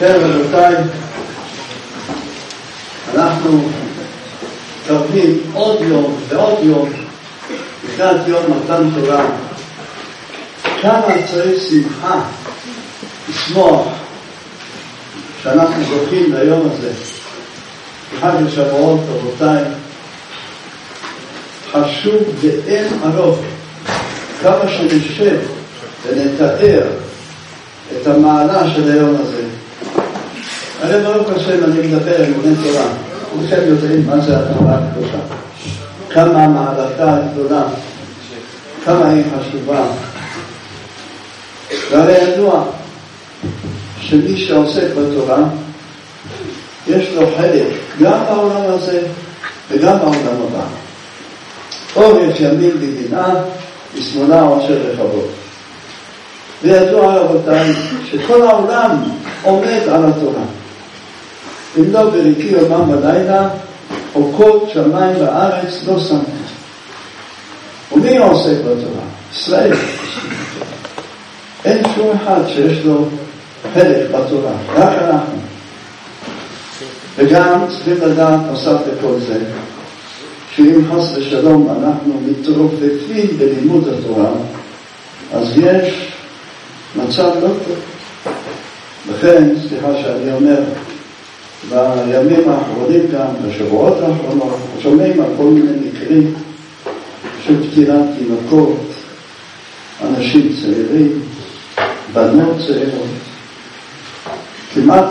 רבותיי, אנחנו קרבים עוד יום ועוד יום לקראת יום מתן תורה. כמה צריך שמחה לשמוח שאנחנו זוכים ליום הזה, חג השבועות. רבותיי, חשוב ואין ארוך כמה שנשב ונתאר את המעלה של היום הזה. הרי ברוך השם אני מדבר עם בני תורה, וכם יודעים מה זה התורה הקדושה, כמה מעלתה הגדולה, כמה היא חשובה. והרי ידוע שמי שעוסק בתורה יש לו חלק גם בעולם הזה וגם בעולם הבא. אורך ימים בגינה ושמאלה עושר רחבות. וידוע רבותיי שכל העולם עומד על התורה. אם לא בריקי יומם בלילה חוקות שמיים בארץ לא שמתי. ומי עוסק בתורה? ישראל. אין שום אחד שיש לו חלק בתורה, רק אנחנו. וגם צריכים לדעת נוסף לכל זה, שאם חס ושלום אנחנו מתרופפים בלימוד התורה, אז יש מצב לא טוב. לכן, סליחה שאני אומר, בימים האחרונים גם, בשבועות האחרונות, שומעים על כל מיני מקרים של פטירת תינוקות, אנשים צעירים, בנות צעירות. כמעט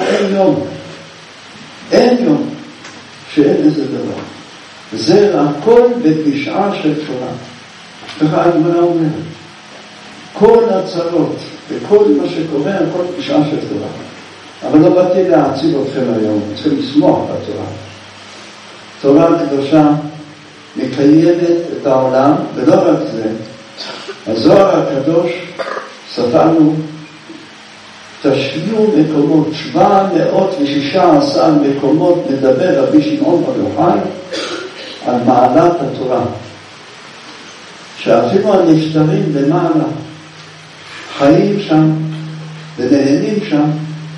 אין יום שאין איזה דבר. זה הכל בפשעה של תורה. ככה הגמרא אומרת. כל הצרות וכל מה שקורה, הכל פשעה של תורה. אבל לא באתי להציב אתכם היום, צריכים לשמוח בתורה. תורה הקדושה מקיימת את העולם, ולא רק זה. הזוהר הקדוש ספרנו תשעיהו מקומות, 716 מקומות מדבר רבי שמעון בר יוחאי על מעלת התורה. שאפילו הנפטרים למעלה חיים שם ונהנים שם,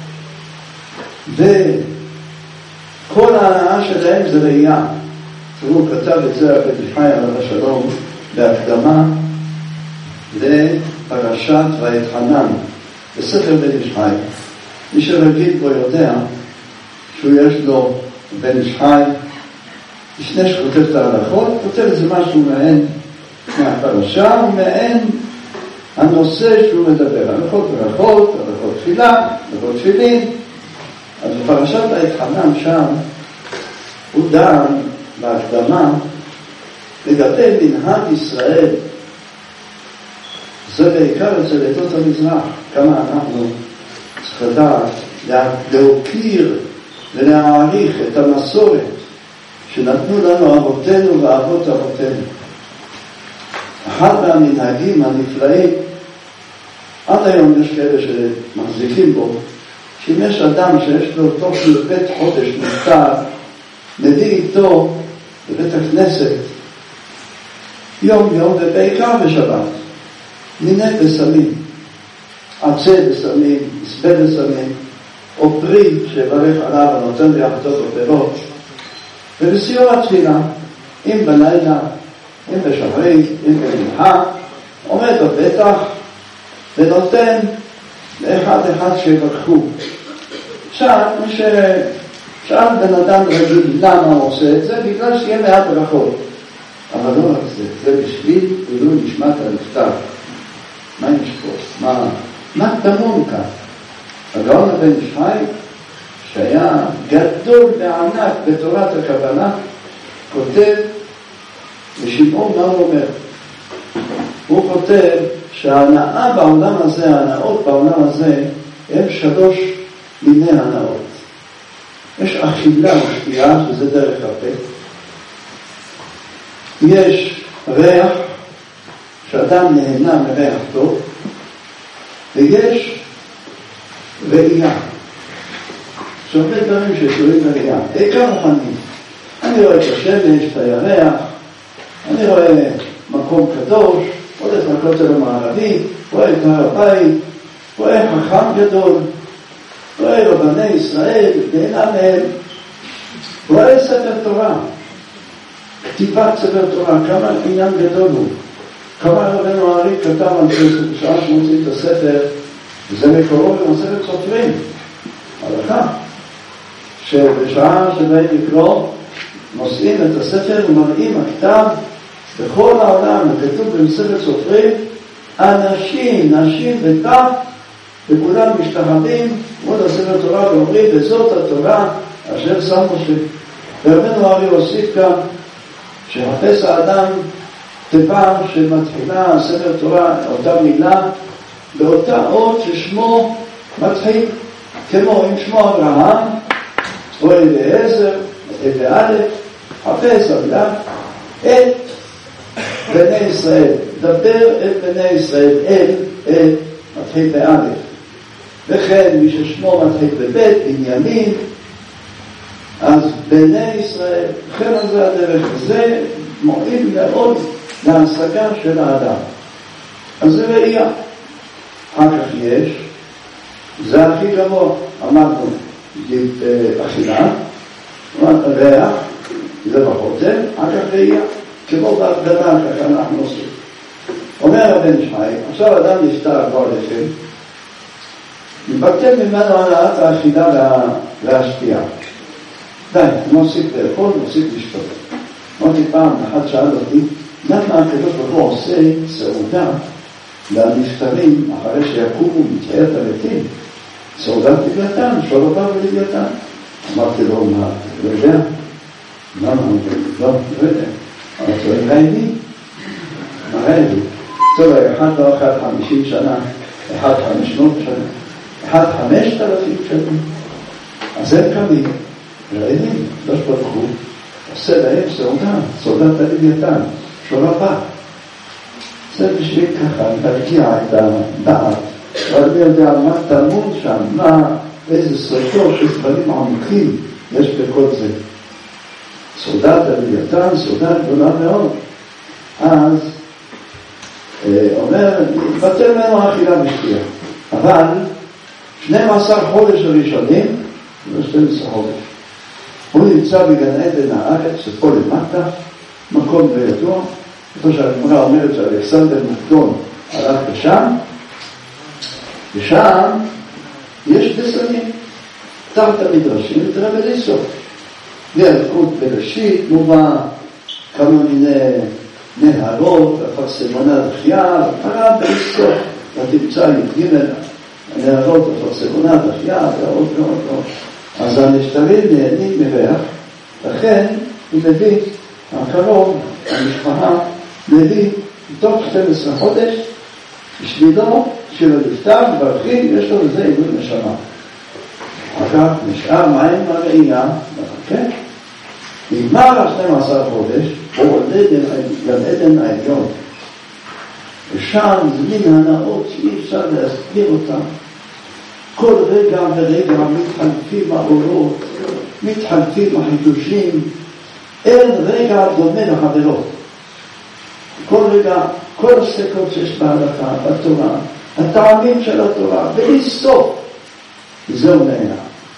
וכל ההנאה שלהם זה ראייה. הוא כתב את זה רבי חי עליו השלום בהקדמה לפרשת ואתחנן בספר בן איש חי. מי שרגיל בו יודע שהוא יש לו בן איש חי, לפני שכותב את ההלכות, כותב איזה משהו מעין מהפרשה ומעין הנושא שהוא מדבר, הלכות ברכות, הלכות תפילה, הלכות תפילין. אז בפרשת ואתחנן שם הוא דן בהקדמה לגבי מנהג ישראל. זה בעיקר אצל עדות המזרח, כמה אנחנו צריכים לדעת להוקיר ולהעריך את המסורת שנתנו לנו אבותינו ואבות אבותינו. אחד מהמנהגים הנפלאים, עד היום יש כאלה שמחזיקים בו, שאם יש אדם שיש לו תוך בית חודש נפטר, מביא איתו בבית הכנסת יום ובעיקר בשבת מיני בשמים, עצי בשמים, מספה בשמים, או פרי שברך עליו ונותן ביחדו בפירות. ובסיור התפילה, אם בלילה, אם בשחרית, אם במנחה, עומד בפתח ונותן לאחד שיברכו. עכשיו, מי ששאל בן אדם רגיל למה הוא עושה את זה, בגלל שיהיה מעט ברכות. אבל לא רק זה בשביל ולא נשמת הנפטר. מה יש פה? מה דמון כאן? הגאון בן איש חי, שהיה גדול וענק בתורת הקבלה, כותב לשמעון מה הוא אומר. הוא כותב שההנאה בעולם הזה, ההנאות בעולם הזה, הם 3 מיני הנאות. יש אכילה ושתייה, שזה דרך הפה. יש ריח, שאדם נהנה מריח טוב, ויש ראייה. הרבה דברים שקשורים לראייה. עיקר רוחני. אני רואה את השמש, את הירח, אני רואה מקום קדוש, הולך לכותל המערבי, רואה את הר הבית, רואה חכם גדול. רואה רבני ישראל, בעיניו מהם, רואה ספר תורה, כתיבת ספר תורה, כמה עניין גדול הוא. כמה רבנו הארי כתב על זה, בשעה שמוציא את הספר, וזה מקורו במסכת סופרים, הלכה, שבשעה שבאים לקרוא, נושאים את הספר ומראים הכתב בכל העולם, וכתוב במסכת סופרים, אנשים, נשים וטף, וכולם משתחווים מול הספר תורה ואומרים, וזאת התורה אשר שם משה. ורבנו הארי הוסיף כאן, שחפש האדם תיבה שמתחילה ספר תורה, אותה מילה, באותה אות ששמו מתחיל, כמו עם שמו אברהם, או אליעזר, באלף, חפש אדם, את בני ישראל, דבר את בני ישראל, אל, מתחיל באלף, וכן מי ששמו מתחיל בבית, בנימין, אז בני ישראל, וכן על זה הדרך, זה מועיל מאוד להשגה של האדם. אז זה ראייה. אחר כך יש, זה הכי גבוה, אמרנו, אכילה, ריח, זה בחותם, אחר כך ראייה, כמו בהגדרה, ככה אנחנו עושים. אומר הבן שמי, עכשיו אדם נפטר כבר לכם, מבטל ממנו העלאת האכילה והשתייה. די, נוסיף לאכול, נוסיף לשתות. אמרתי פעם, אחד שאל אותי, למה הקדוש ברוך הוא עושה סעודה לנפטרים אחרי שיקומו מתחיית המתים? סעודת לוויתן, שואל אותה בלוויתן. אמרתי לו, מה, לא יודע? למה? לא יודע. אמרתי לו, רעיני? מה רעיני? טוב, אחד לא אחד 50 שנה, אחד 500 שנה, אחד 5,000 שנה. אז הם קמים, רעינים, לא שפתחו, עושה להם סעודת הלוויתן, שואל הבא. זה בשביל ככה, להרגיע את הדעת, ואני יודע מה תלמוד שם, איזה סרטו של דברים עמוקים יש בכל זה. סעודת הלוויתן, סעודה גדולה מאוד. אז אומר, בטל ממנו האכילה ושתייה. אבל 12 חודש הראשונים, זה 12 חודש. הוא נמצא בגן עדן הארץ, שפה למטה, מקום בידוע, איפה שהגמרא אומרת שאלכסנדר מוקדון הלך לשם, ושם יש בסמים, תחת המדרשים, ותראה בליסוף. וילקות בראשית, מובא כמה מיני נהרות, אפרסמונה דחייה, הרב בליסוף, ותמצא י"ג, הנהרות, אפרסמונה דחייה, ועוד. אז הנפטרים נהנים מריח, לכן הוא מביא, הקרוב, המשפחה, מביא בתוך 12 חודש, בשבילו של הנפטר, ברכים, יש לו לזה עיבוד נשמה. אחר כך נשאר מים הראייה, כן? נגמר 12 חודש, הוא עולה גן עדן העליון. ושם זה מין הנאות שאי אפשר להסביר אותם. כל רגע ורגע מתחלפים האורות, מתחלפים החידושים, אין רגע דומה לחברות. כל רגע, כל הספקות שיש בהלכה, בתורה, הטעמים של התורה, בלי סוף, זהו נהנה.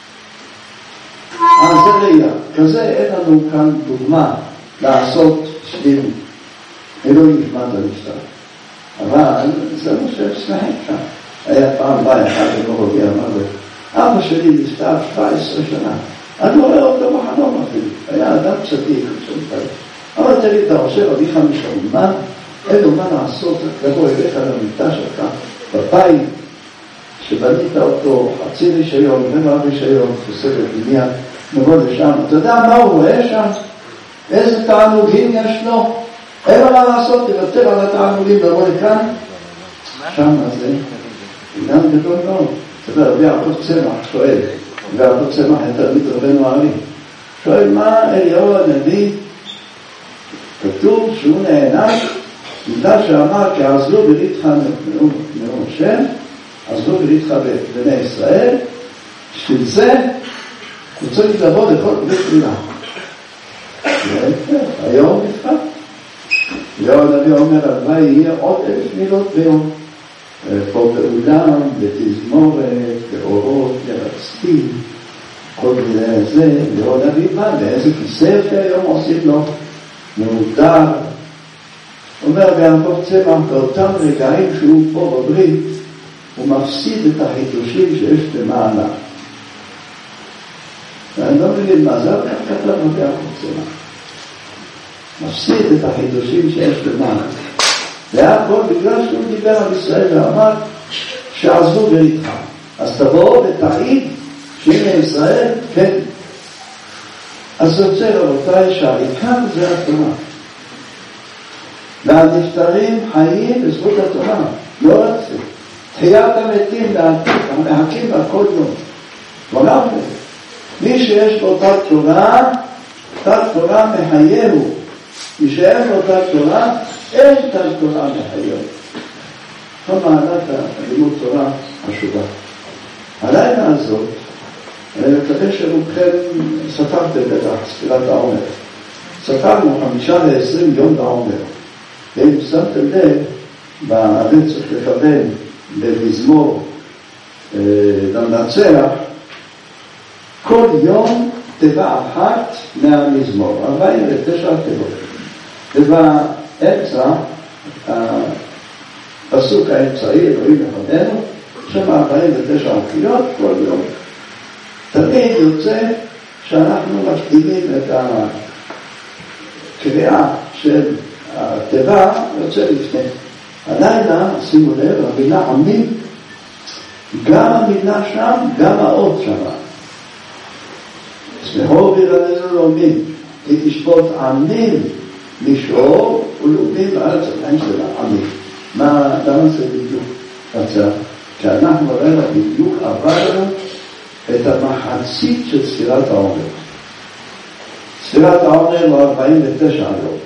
אז זה ראייה. כזה אין לנו כאן דוגמה לעשות שלימות. אלוהים נשמע את הנפטר. אבל זה מה שצריך כאן. היה פעם בא אחד במורובי, אמר לו, אבא שלי נפטר 17 שנה. אני לא רואה אותו בחלום אפילו. היה אדם צדיק, אבל תגיד, אתה חושב, אביך משלמה, אין לו מה לעשות, לבוא אליך למיטה שלך, בבית, שבנית אותו חצי רישיון, רבע רישיון, תוספת בניין, נבוא לשם. אתה יודע מה הוא רואה שם? איזה תענוגים יש לו? אין לו מה לעשות, תוותר על התענוגים, לבוא לכאן. שם הזה, עניין גדול מאוד. אתה יודע, רבי יעקב צמח שואל, רבי יעקב צמח היה תלמיד רבנו הארי. שואל מה אליהו הנביא, כתוב שהוא נענש, בגלל שאמר כי עזלו בריתך ממשה, עזלו בריתך בבני ישראל, בשביל זה הוא צריך לבוא לכל בית מילה. היום נפחד. אליהו הנביא אומר, הלוואי יהיה עוד 1,000 מילות ביום. פה באולם, בתזמורת, באורות, ירצה. טקסטיל, כל מיני זה, לראות הביבה, ואיזה כיסא היום עושים לו, מעודר. אומר יעקב צמח, באותם רגעים שהוא פה בברית, הוא מפסיד את החידושים שיש במעלה. ואני לא מבין מה זה, אבל כתב את יעקב צמח. מפסיד את החידושים שיש במעלה. זה הכל בגלל שהוא דיבר על ישראל ואמר שעזבו בריתך. אז תבואו ותעיד שהנה ישראל, כן. אז יוצא רבותיי שהעיקר זה התורה. והנפטרים חיים בזכות התורה, לא רק זה. תחיית המתים להקים הכל יום. כלומר, מי שיש לו תת תורה מחייהו. מי שאין לו תת תורה, אין תת תורה מחייהו. זו מעלת הלימוד תורה חשובה. הלילה הזאת, אני מקווה שרובכם ספרתם בטח ספירת העומר. ספרנו 5 ל-20 יום בעומר. ואם שמתם לב, בערב צריך לקבל במזמור לנצח, כל יום תיבה אחת מהמזמור, 49 תיבות. ובאמצע, הפסוק האמצעי, אלוהים לפנינו, שם 49 הקריאות כל יום. תמיד יוצא שאנחנו מקדימים את הקריאה של התיבה, יוצא לפני. הלילה, שימו לב, המילה עמים, גם המילה שם, גם האות שם. סמכו וירננו לאומים, כי תשפוט עמים משור ולאומים בארץ עדיין של העמים. למה זה בדיוק רצה? כי אנחנו ראינו בדיוק עברנו את המחצית של ספירת העומר. ספירת העומר הוא 49 יום.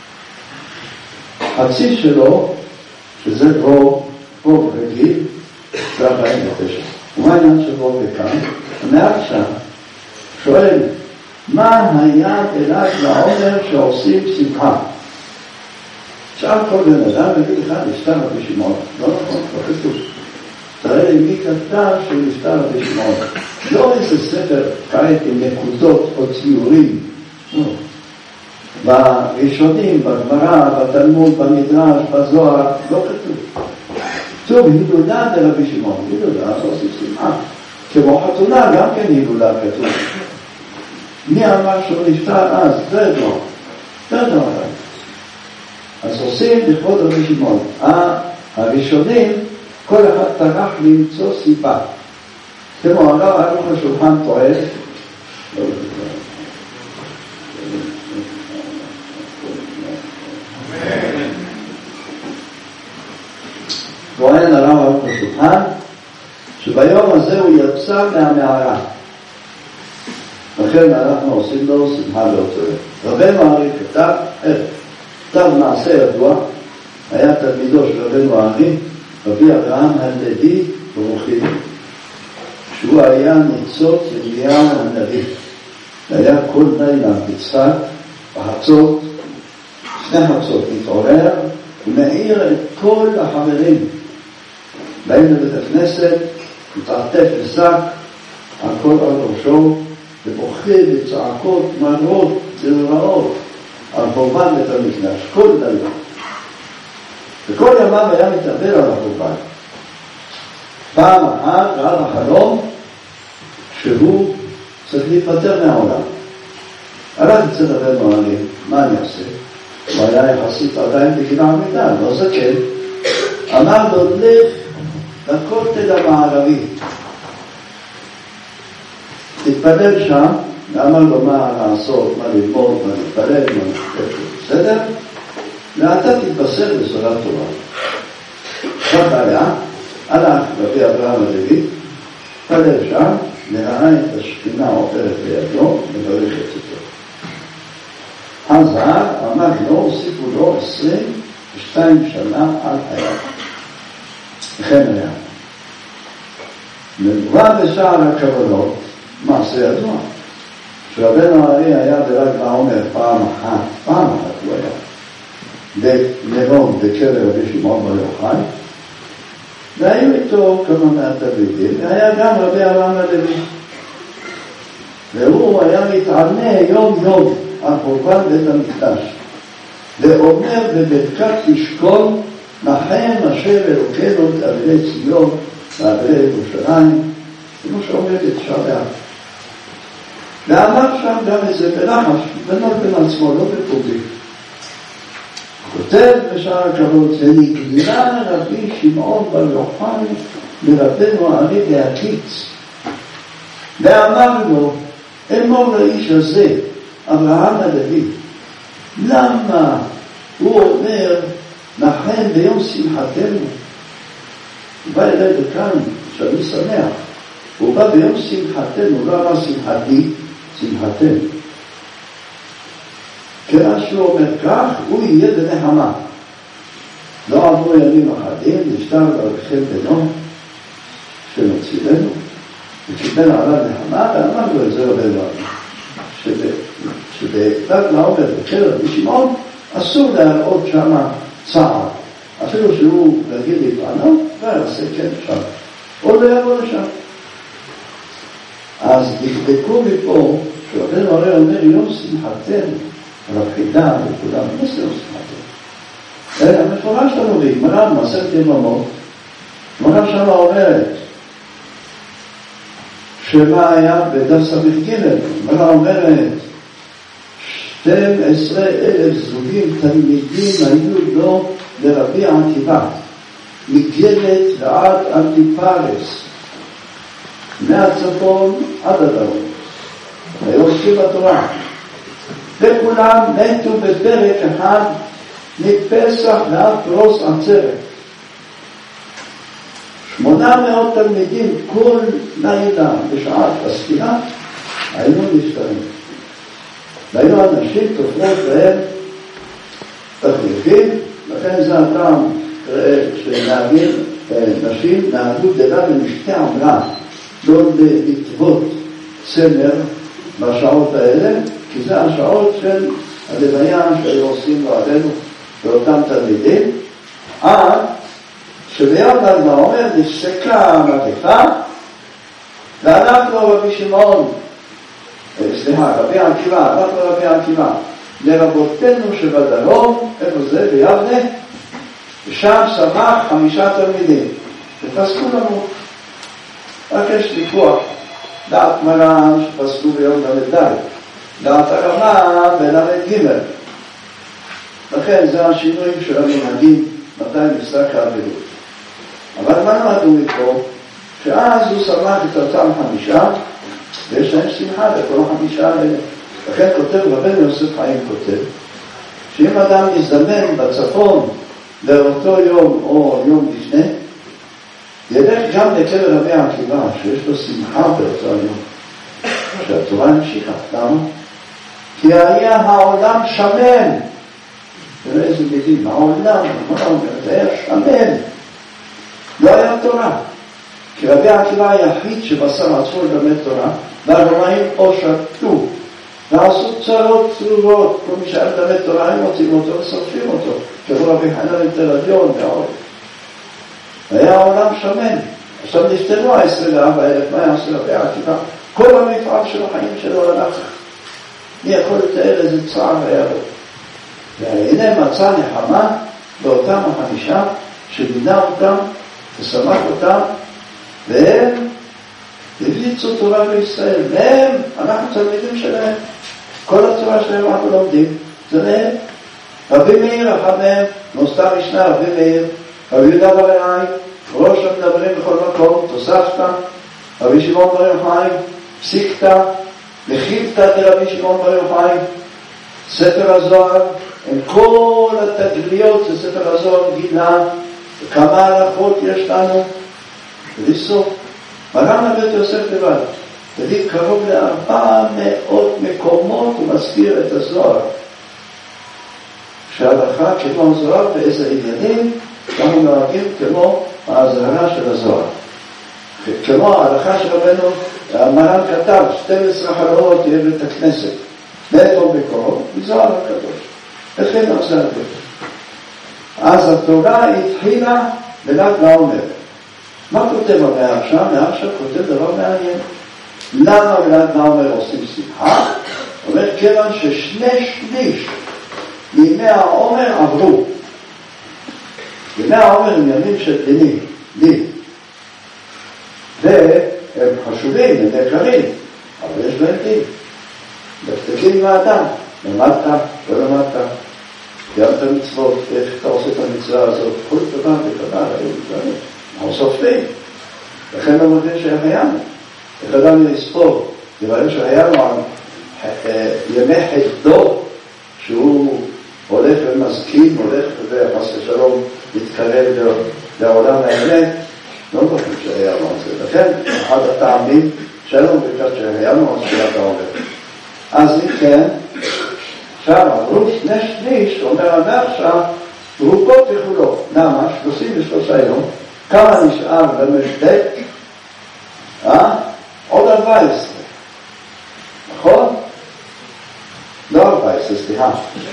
חצי שלו, שזה רוב רגיל, זה 49. ומה העניין של רוב וכאן? מעכשיו שואל, מה היה אלעד לעומר שעושים שמחה? שאל כל בן אדם, נגיד לך, נפטר רבי שמעון. לא נכון, לא כתוב. תראה לי מי כתב שנפטר רבי שמעון. לא איזה ספר כעת עם נקודות או ציורים. לא. בראשונים, בגמרא, בתלמוד, במדרש, בזוהר, לא כתוב. טוב, הילולה לרבי שמעון. הילולה, לא עושים שמחה. כמו חתונה, גם כן הילולה כתוב. מי אמר שהוא נפטר אז? זה לא. זה לא עליי. אז עושים לכבוד רבי שמעון. הראשונים, כל אחד טרח למצוא סיבה. כמו הרב ערוך השולחן טוען, טוען הרב ערוך השולחן, שביום הזה הוא יצא מהמערה. לכן אנחנו עושים לו שמחה לאותו יום. רבנו הארי כתב מעשה ידוע, היה תלמידו של רבנו הארי, רבי אברהם הלוי ברוכי, שהוא היה ניצוץ ירמיהו הנביא. היה כל לילה בצפת, בחצות, לפני חצות מתעורר, ומאיר את כל החברים. באים לבית הכנסת, מתעטף לשק, הכל על ראשו, ובוכה בצעקות מרות ורעות על חורבן בית המקדש, כל לילה. וכל ימיו היה מתאבל על החורבן. פעם אחת ראה בחלום שהוא צריך להיפטר מהעולם. הלך אצל רבנו הארי, מה אני אעשה? הוא היה יחסית עדיין בגיל העמידה, לא זקן. אמר לו, לך לכותל המערבי. תתפלל שם, ואמר לו מה לעשות, מה ללמוד, מה להתפלל, מה להתפלל, בסדר? ואתה תתבשר בשורת תורה. כך היה, הלך רבי אברהם הלוי, התפלל שם, וראה את השכינה עוברת לידו, מברך את אותו. חזר, אמר לו, הוסיפו לו 22 שנה על חייו. וכן היה. מבואה בשער הכוונות, מעשה ידוע. שרבנו הארי היה ברק העומר פעם אחת הוא היה. בנרון בקבר רבי שמעון בר יוחאי, והיו איתו כמה מהתלמידים, והיה גם רבי אברהם הלוי. והוא היה מתענה יום יום על חורבן בית המקדש, ואומר בברכת תשכון, נחם אשר אלוקינו את אבלי ציון ואבלי ירושלים, כמו שאומרת שבע. ואמר שם גם את זה בלחש, בנו בין עצמו, לא בפומבי. כותב בשער הכבוד, ונגלה רבי שמעון בר יוחאי מרבנו הארי להקיץ, ואמר לו, אמור לאיש הזה, אברהם הלוי, למה הוא אומר נחם ביום שמחתנו? הוא בא אליי בכאן שאני שמח, הוא בא ביום שמחתנו, לא אמר שמחתי, שמחתנו. כיוון שהוא אומר כך, הוא יהיה בנחמה. לא עברו ימים אחדים, נפטר לרחל בנו שמצילנו, וקיבל עליו נחמה, ואמר לו את זה רבנו, שבדעת מה אומר בקרב בשמעון, אסור להראות שם צער. אפילו שהוא רגיל להתענות, ויעשה כן שם. עוד לא יבוא לשם. אז דקדקו מפה, שרבנו הרי אומר יום שמחתנו, על הבחידה וכולם, לא עושה יום שמחתנו. אלא מפורש לנו בגמרא, במסכת יבמות, גמרא שמה אומרת, שמה היה בדף ס"ג, גמרא אומרת, 12,000 זוגים תלמידים היו לו לרבי עקיבא, מגלת ועד אנטיפרס, מהצפון עד הדרום, היורשים בתורה, וכולם מתו בפרק אחד מפסח ועד פרוס עצרת. 800 תלמידים כל לילה בשעת הספירה היו נפטרים. והיו אנשים תופרות בהם תחליפים, לכן זה הטעם שנהגים נשים נהגו דלה במשתה עמלה, לא לטוות צמר בשעות האלה, כי זה השעות של הלוויה שהיו עושים לו עלינו באותם תלמידים, עד שביום ל"ג בעומר נפסקה המגפה, ואנחנו רבי שמעון, רבי עקיבא, אנחנו רבי עקיבא, לרבותינו שבדרום, איפה זה? ביבנה, ושם שמח 5 תלמידים, ופסקו לנו. רק יש ויכוח, דעת מרן שפסקו ביום ל"ד, דעת הרמ"א בל"ג. לכן זה השינויים של המנהגים, מתי נפסק האבלות. אבל מה נועדו מפה? שאז הוא שמח את אותם 5, ויש להם שמחה לכל 5 האלה. לכן כותב רבנו יוסף חיים כותב, שאם אדם יזדמן בצפון לאותו יום או יום לפני, ילך גם לקבר רבי עקיבא, שיש לו שמחה באותו יום, שהתורה המשיכה. למה? כי היה העולם שמן. תראה איזה מילים, העולם, מה אומר? זה היה שמן. לא היה תורה. כי רבי עקיבא היחיד שבשר עצמו ללמד תורה, והרומאים או שתו, ועשו צרות צרורות. כל מי שהיה ללמד תורה, הם מוצאים אותו ושורפים אותו. כמו רבי חנן מתל-אביון ועוד. היה העולם שמן. עכשיו נפטרו 24,000, מה יעשה רבי עקיבא? כל המפעל של החיים שלו הלך. מי יכול לתאר איזה צער היה לו? והנה מצא נחמה באותם 5 שבינה אותם ושמח אותם, והם הביצו תורה בישראל. והם, אנחנו תלמידים שלהם. כל התורה שלהם אנחנו לומדים. זה מהם. רבי מאיר אחריהם, נוסתה משנה רבי מאיר, רבי יהודה בר אלעאי, ראש המדברים בכל מקום, תוספתא, רבי שמעון בר יוחאי, פסיקתא, מחיבתא דרבי שמעון בר יוחאי, ספר הזוהר, עם כל התגליות של ספר הזוהר גילה, וכמה הלכות יש לנו, ולסוף, מרן הבית יוסף לבד, תביא קרוב ל400 מקומות ומזכיר את הזוהר, שההלכה כמו הזוהר באיזה עניינים, אנחנו נוהגים כמו ההזהרה של הזוהר. כמו ההלכה של רבנו, המרן כתב 12 חלאות יהיה בית הכנסת, באתו בקור, מזוהר הקדוש. וכן עושה הקדוש. אז התורה התחילה בל"ג בעומר. מה כותב המהרש"א? המהרש"א כותב דבר מעניין. למה ולעד מה אומר עושים שמחה? אומר כיוון ששני שליש מימי העומר עברו. ימי העומר הם ימים של דין. והם חשובים, הם יקרים, אבל יש בהם דין. דקדקים עם האדם, למדת, לא למדת, קיימת מצוות, איך אתה עושה את המצווה הזאת, כל דבר וקבל, אנחנו סופרים. לכן לא מבין שהחיינו. איך אדם יספור, יבראים שהחיינו ימי חסדו, שהוא הולך ומזכין, הולך וחס ושלום מתקרב לעולם האמת, לא חושב שהיה לו את זה. לכן, אחד הטעמים שלנו בקעת שהיה לו את זה אתה אומר. אז אם כן, עכשיו עברו שני שליש, אומר המהרש"א, רובו ככולו. למה? 33 יום. כמה נשאר במשדק? עוד 14. נכון? לא 14, סליחה.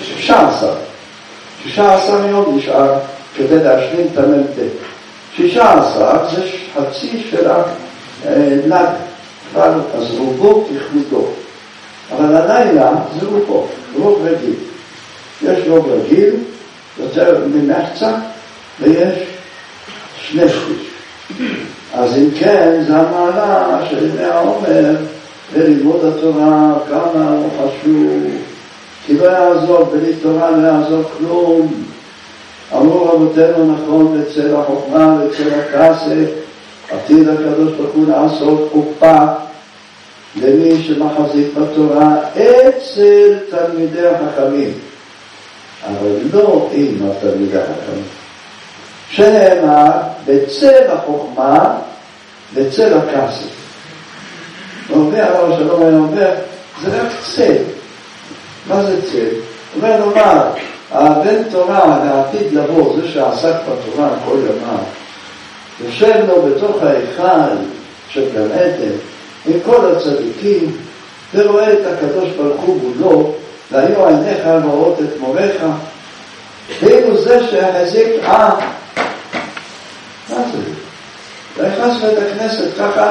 16 יום נשאר כדי להשלים את הממשדק. 16 זה חצי של הנג, אז רובו ככבודו. אבל הלילה זה רובו, רוב רגיל. יש רוב רגיל, יותר ממחצה, ויש שני שליש. אז אם כן, זה המעלה של ימי העומר, ללימוד התורה, כמה הוא חשוב, כי לא יעזור, בלי תורה לא יעזור כלום. אמרו רבותינו נכון, בצל החוכמה, בצל הכסף, עתיד הקדוש ברוך הוא לעשות קופה למי שמחזיק בתורה אצל תלמידי החכמים, אבל לא עם התלמידי החכמים. שנאמר, בצל החוכמה, בצל הכסף. ואומר הרב שלום היה אומר, זה רק צל. מה זה צל? אומר לומר, הבן תורה לעתיד לבוא, זה שעסק בתורה כל ימיו, יושב לו בתוך ההיכל של גן עדן עם כל הצדיקים ורואה את הקדוש ברוך הוא מולו, והיו עיניך רואות את מורך, ואילו זה שהחזיק מה זה? נכנס בית הכנסת ככה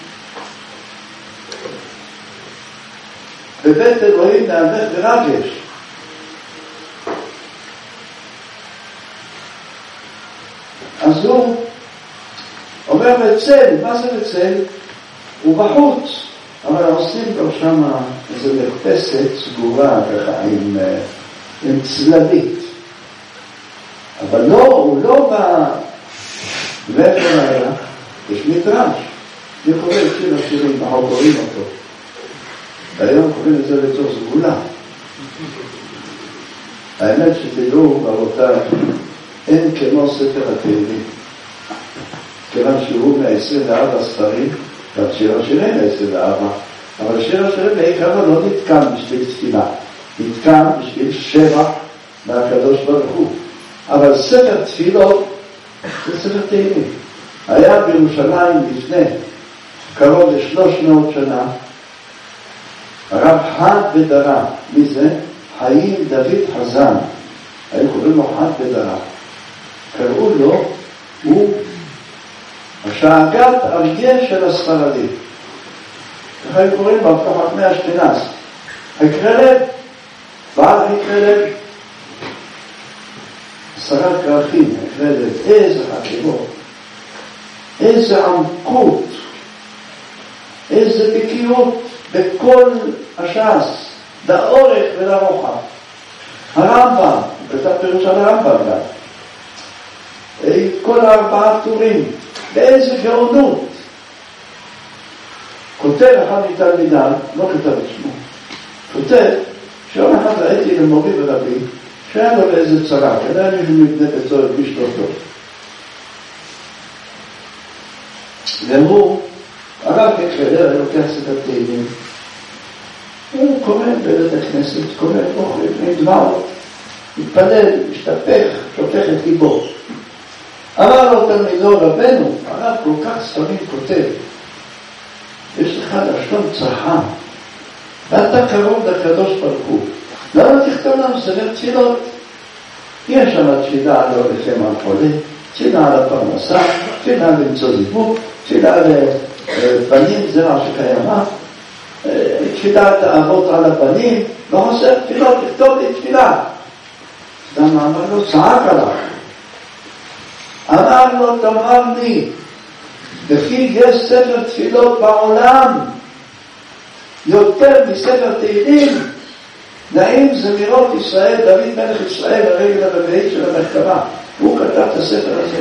בבית אלוהים להלך ברגש. אז הוא אומר בצל, מה זה בצל? הוא בחוץ, אבל עושים לו שם איזו מרפסת סגורה ככה עם צללית, אבל לא, הוא לא בא ואיפה היה, יש מדרש, אני קורא את שיר השירים, אנחנו קוראים אותו, והיום קוראים את זה בתור סגולה. האמת שתדעו רבותיי, אין כמו ספר התהילים, כיוון שהוא 24 ספרים, גם שיר השירים 24, אבל שיר השירים בעיקר לא נתקן בשביל תפילה, נתקן בשביל שבח מהקדוש ברוך הוא. אבל ספר תפילות זה ספר תהילים. היה בירושלים לפני קרוב ל300 שנה הרב חד בדרה. מי זה? חיים דוד חזן, היו קוראים לו חד בדרה. קראו לו, הוא השאגת אריה של הספרדים, ככה היו קוראים לו, ככה פני אשכנז. הקרלב, בעל הקרלב, 10 כרכים, הקרלב, איזה חקירות, איזה עמקות, איזה בקיאות בכל הש"ס, לאורך ולרוחב. הרמב"ם, הוא כתב פירוש על הרמב"ם גם, כל 4 טורים, באיזה גאונות. כותב אחד מתלמידיו, לא כתב את שמו, כותב שיום אחד ראיתי למורי ורבי שהיה לו באיזה צרה, כדאי מישהו מבנה בצור את מישהו טוב. והוא, הרב כחדר, היה לוקח ספר תהילים, הוא קורא בבית הכנסת, קורא אוכל, עם דמעות, מתפלל, משתפך, שופך את ליבו. אמר לו תלמידו רבנו, הרב כל כך ספרים כותב, יש לך לשון צרחה, ואתה קרוב לקדוש ברוך הוא, למה תכתוב לנו ספר תפילות? יש שם תפילה על הולכם על חולה, תפילה לפרנסה, תפילה למצוא זיווג, תפילה לבנים, זה מה שקיימה, תפילת האבות על הבנים, לא חסר תפילות, תכתוב לי תפילה. למה אמר לו, צעק עליו. אמר לו, תאמר לי, וכי יש ספר תפילות בעולם, יותר מספר תהילים, נעים זמירות ישראל, דוד מלך ישראל, הרגל הרביעית של המרכבה. הוא כתב את הספר הזה.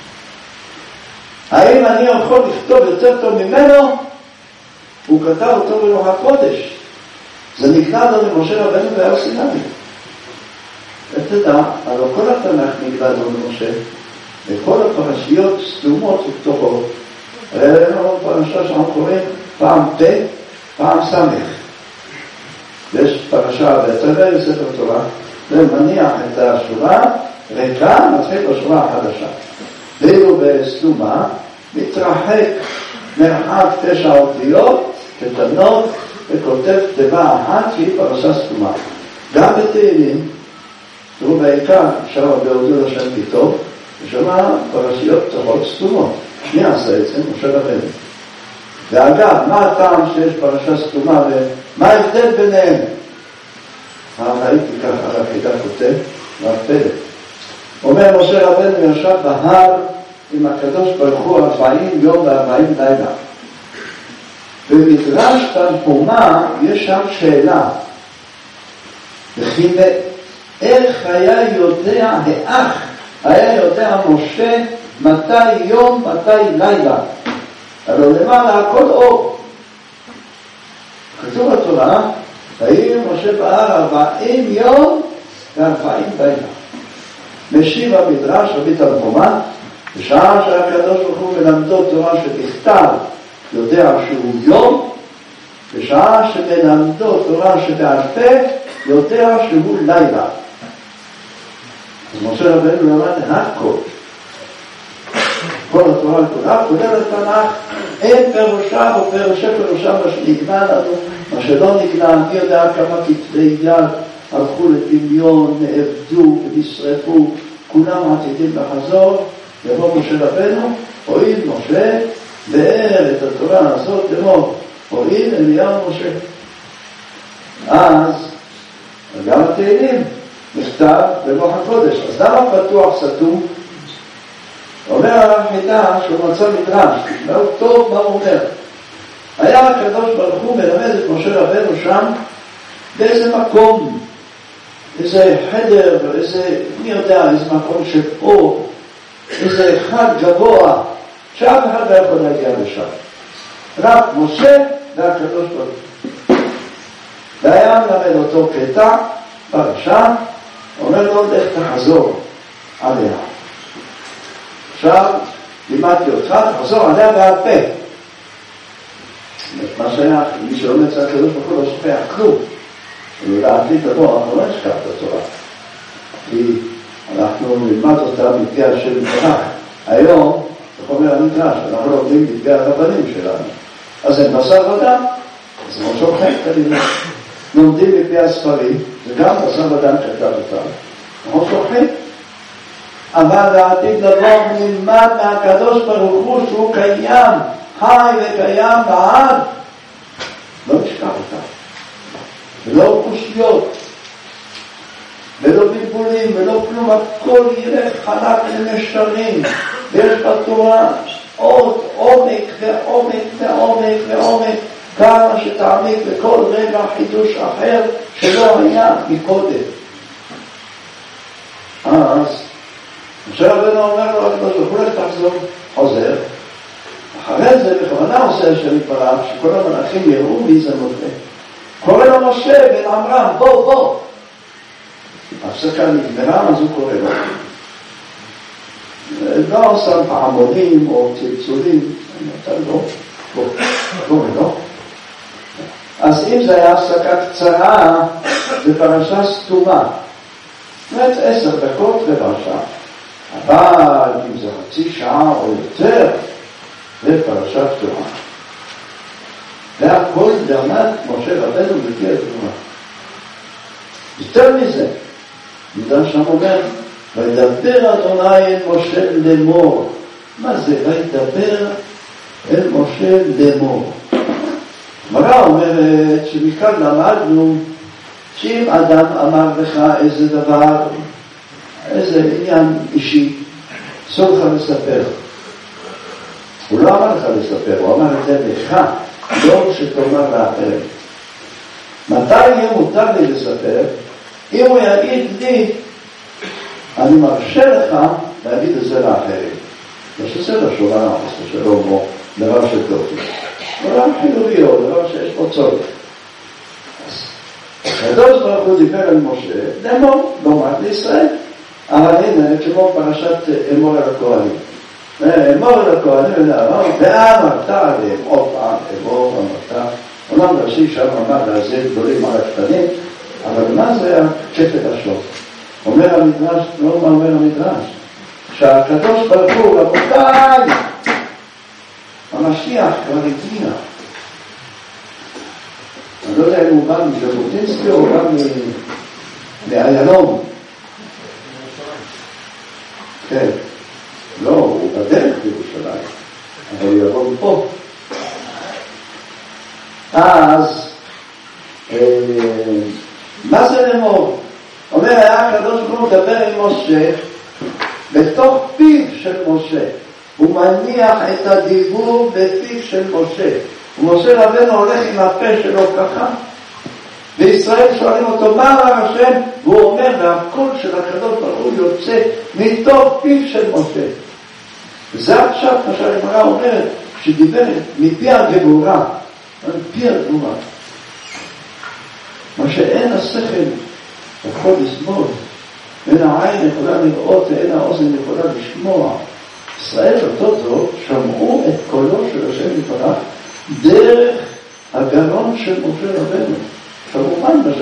האם אני יכול לכתוב יותר טוב ממנו? הוא כתב אותו בלוח הקודש. זה נגלה לו למשה רבנו בהר סיני. ותדע, אבל כל התנ"ך נגלה לו למשה, וכל הפרשיות סתומות ופתוחות. פרשה שאנחנו קוראים פעם פ' פעם סמך. יש פרשה בצלאל בספר תורה, ומניח את השורה, וכאן מתחיל בשורה החדשה. ואילו בסתומה מתרחק מרחק 9 אותיות קטנות וכותב כתיבה אחת שהיא פרשה סתומה. גם בתהילים, תראו בעיקר, שם בהודו לשם פתאום, ושמה פרשיות פתוחות סתומות. מי עשה את זה? משה רבנו. ואגב, מה הטעם שיש פרשה סתומה ומה ההבדל ביניהם? ראיתי ככה על החידה כותב, והפלט. אומר משה רבנו ישב בהר עם הקדוש ברוך הוא 40 יום ו40 לילה. במדרש תנחומא יש שם שאלה. וכי איך היה יודע האח, היה יודע משה מתי יום, מתי לילה. אבל למעלה הכל אור. כתוב בתורה, ויהי משה בהר 40 יום ו40 לילה. משיב המדרש רבי תנחומא, בשעה שהקדוש ברוך הוא מלמדו תורה שבכתב יודע שהוא יום, בשעה שמלמדו תורה שבעל פה יודע שהוא לילה. אז משה רבנו למד הכל. כל התורה כולה, כולל התנ"ך, אין פירושה או פירושי פירושה מה שנגלה לנו, מה שלא נגלה, מי יודע כמה כתבי יד הלכו לדמיון, נאבדו ונשרפו, כולם עתידים לחזור. יבוא משה רבנו, הועיל משה, ואר את התורה הזאת לאמור, הועיל אליהו משה. אז גם התהילים נכתב בלוח הקודש. אז למה פתוח סתום? אומר הרב חידה שהוא מצא מדרש, מאוד טוב מה הוא אומר. היה הקדוש ברוך הוא מלמד את משה רבנו שם באיזה מקום, איזה חדר, איזה, מי יודע, איזה מקום של אור, איזה אחד גבוה, שאף אחד לא יכול להגיע לשם. רק משה והקדוש ברוך הוא. והיה מלמד אותו קטע, פרשה, אומר לו, לך תחזור עליה. עכשיו, לימדתי אותך, תחזור עליה בעל פה. מה שהיה, מי שלומד את הקדוש ברוך הוא לא שופע כלום. ולדעתי תבוא, אנחנו לא נשכח את התורה. כי אנחנו נלמד אותה מפי השם יתברך. היום, זה אומר המדרש, אנחנו לומדים מפי הרבנים שלנו. אז הם עושה עבודה, אז הם עושה חיים כנראה. לומדים מפי הספרים, זה גם עושה עבודה כתב אותם. אנחנו שוכחים. אבל לעתיד לבוא נלמד מהקדוש ברוך הוא שהוא קיים, חי וקיים בעד. לא נשכח אותם. ולא קושיות, ולא בלבולים, ולא כלום, הכל ילך חלק לנשרים, ויש בתורה עוד עומק ועומק ועומק ועומק, כמה שתעמיק בכל רגע חידוש אחר שלא היה מקודם. אז משה רבנו אומר לו, הקדוש ברוך הוא תחזור, חוזר, אחרי זה בכוונה עושה השם יתברך, שכל המלאכים יראו מי זה משה. קורא לו משה בן עמרם, בוא. הפסקה נגמרה, אז הוא קורא לו. לא שם פעמונים או צלצולים, אתה לא, קורא לו. אז אם זה היה הפסקה קצרה, זה פרשה סתומה. זאת 10 דקות ורבע. אבל אם זה חצי שעה או יותר, זה פרשה פתוחה. והכל למד משה רבנו לפי התורה. יותר מזה, מדרש שם אומר, וידבר אדוני אל משה לאמור. מה זה? וידבר אל משה לאמור. הגמרא אומרת שמכאן למדנו שאם אדם אמר לך איזה דבר, איזה עניין אישי, אסור לך לספר. הוא לא אמר לך לספר, הוא אמר את זה לך, לא שתאמר לאחרים. מתי יהיה מותר לי לספר? אם הוא יגיד לי, אני מרשה לך להגיד את זה לאחרים. לא שזה לא שורה, זה שלא מו, דבר שטוב. דבר חיובי או דבר שיש פה צורך. הקדוש ברוך הוא דיבר אל משה, לאמור, לומר לישראל. אבל הנה, כמו פרשת אמור אל הכהנים. אמור אל הכהנים ולאמור, ואמרת עליהם עוד פעם, אמור, אמרת. עולם ראשי שם אמר להזיר גדולים על הקטנים, אבל מה זה הכפת השלום? אומר המדרש, לא מה אומר המדרש, שהקדוש ברוך הוא, רבותיי, המשיח כבר הגיע. אני לא יודע אם הוא בא מז'בוטינסקי או בא מאיילון. כן, לא, הוא בדרך בירושלים, אבל הוא יבוא מפה. אז מה זה לאמור? אומר היה הקדוש ברוך הוא מדבר עם משה בתוך פיו של משה, הוא מניח את הדיבור בפיו של משה, ומשה רבנו הולך עם הפה שלו ככה, וישראל שואלים אותו מה אמר השם, והוא אומר והקול של הקדוש ברוך הוא יוצא מתוך פיו של משה. וזה עכשיו מה שהגמרא אומרת, שדיבר מפי הגבורה, מפי הגבורה, מה שאין השכל יכול לסבול, אין העין יכולה לראות ואין האוזן יכולה לשמוע. ישראל אותו דור שמעו את קולו של השם יתברך דרך הגרון של משה רבנו. כמובן מה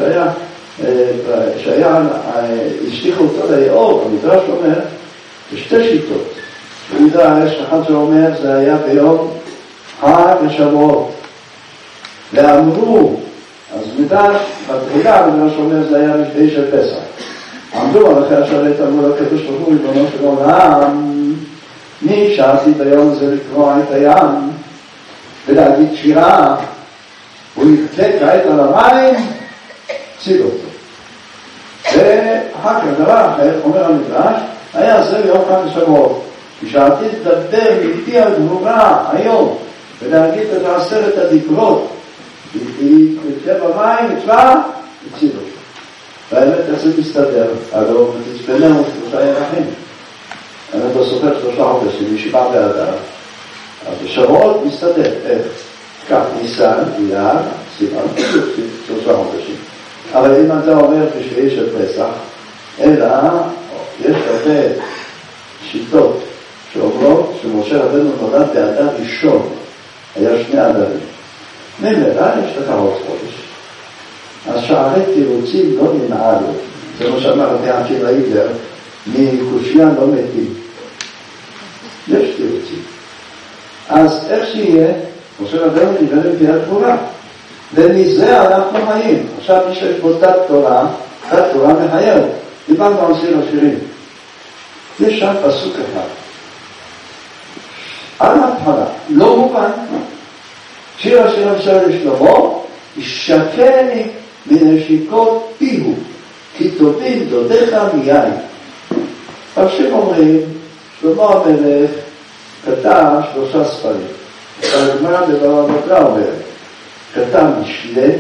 שהיה השליחו אותו ליאור, המדרש אומר בשתי שיטות. במדרש אחד שאומר זה היה ביום חג השבועות, ואמרו, אז מדרש בתחילה המדרש אומר זה היה לפני של פסח, עמדו על אחרי השרת, אמרו לקדוש ברוך הוא ריבונו של עולם, מי שאלתי ביום הזה לקרוא את הים ולהגיד שירה, הוא יחכה כעת על המים, ציל אותו. ואחר כך דבר אחר, אומר המדרש, היה זה ביום חג השבועות, כשאלתי לדבר מפי הגבורה היום ולהגיד את 10 הדיברות, היא תקפה במים, מצווה, הציל אותו. והאמת איך זה מסתדר? הלוא תצפננו 3 ירחים. האמת לא סופר 3 חודשים, משבעה באדר. אז בשבועות מסתדר, איך? כך, ניסן, אייר, סימן, 3 חודשים. אבל אם אתה אומר בשביעי של פסח, אלא יש הרבה שיטות שאומרות שמשה רבנו נולד באדר ראשון, היה 2 אדרים. ממילא יש לך עוד חודש. אז שערי תירוצים לא ננעלו. זה מה שאמר רבי עקיבא אילר, מקושיה לא מתים. יש תירוצים. אז איך שיהיה, משה רבנו דיבר עם פי הגבורה. ומזה אנחנו חיים. עכשיו מי שיש בו תת תורה מחייב. דיברנו על סיר השירים. יש שם פסוק אחד. על ההתחלה, לא מובן. שיר השירים של שלמה, ישקני מנשיקות פיהו, כי טובים דודיך מיין. פרשים אומרים, שלמה המלך כתב 3 ספרים. הגמרא בבבא בתרא אומרת, כתב משלי,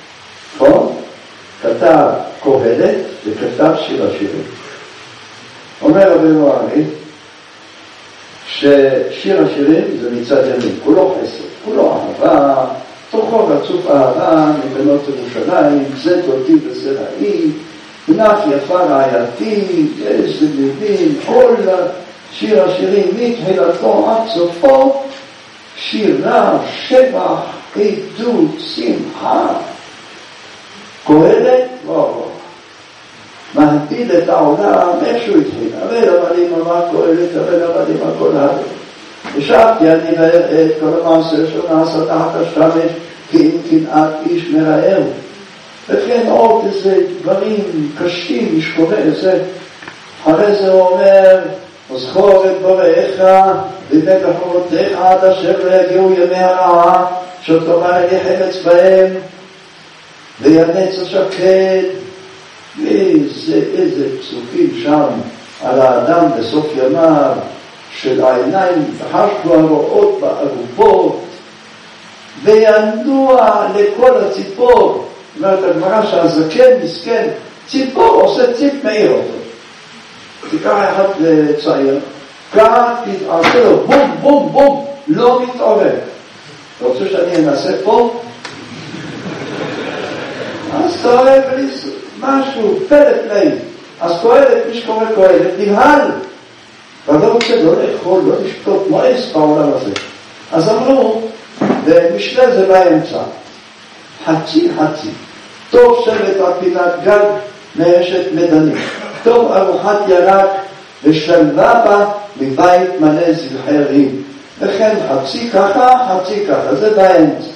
כתב קהלת וכתב שיר השירים. אומר רבנו ארי, ששיר השירים זה מצד ימין, כולו חסד, כולו אהבה, תוכו רצוף אהבה מבנות ירושלים, זה דודי וזה רעי, נף יפה רעייתי, איזה מבין, כל שיר השירים מתחילתו עד סופו, שירה, שבח, עדות, שמחה, קהלת, לא, מהטיל את העולם איכשהו התחיל, אבל הבלים אמר קהלת, אבל הבלים הכל הרי. ושאבתי אני את כל המעשה שנעשה תחת השמש, כי אם קנאת איש מרעהו. וכן עוד איזה דברים קשים, משקורה, איזה אחרי זה הוא אומר, וזכור את בוראיך ואת בחורותיך עד אשר לא יגיעו ימי הרעה שתאמר אלי חפץ בהם וינץ השקד. איזה פסוקים שם על האדם בסוף ימיו של העיניים חשבו הרואות בערופות וינדוע לכל הציפור. אומרת הגמרא שהזקן מסכן ציפור עושה ציפ מאיר אותו. תיקח אחד צעיר כאן תתעשה לו בום בום בום לא מתעורר. אתה רוצה שאני אנסה פה? אז אתה אוהב משהו פלט להם. אז קהלת, מי שקורא קהלת נבהל ואתה רוצה לא לאכול, לא לשתות מועס בעולם הזה. אז אמרו ומשנה זה באמצע חצי חצי טוב שבט על פינת גג מאשת מדנים, טוב ארוחת ירק ושלווה בה מבית מלא זבחי רים, וכן חצי ככה חצי ככה, זה באמצע.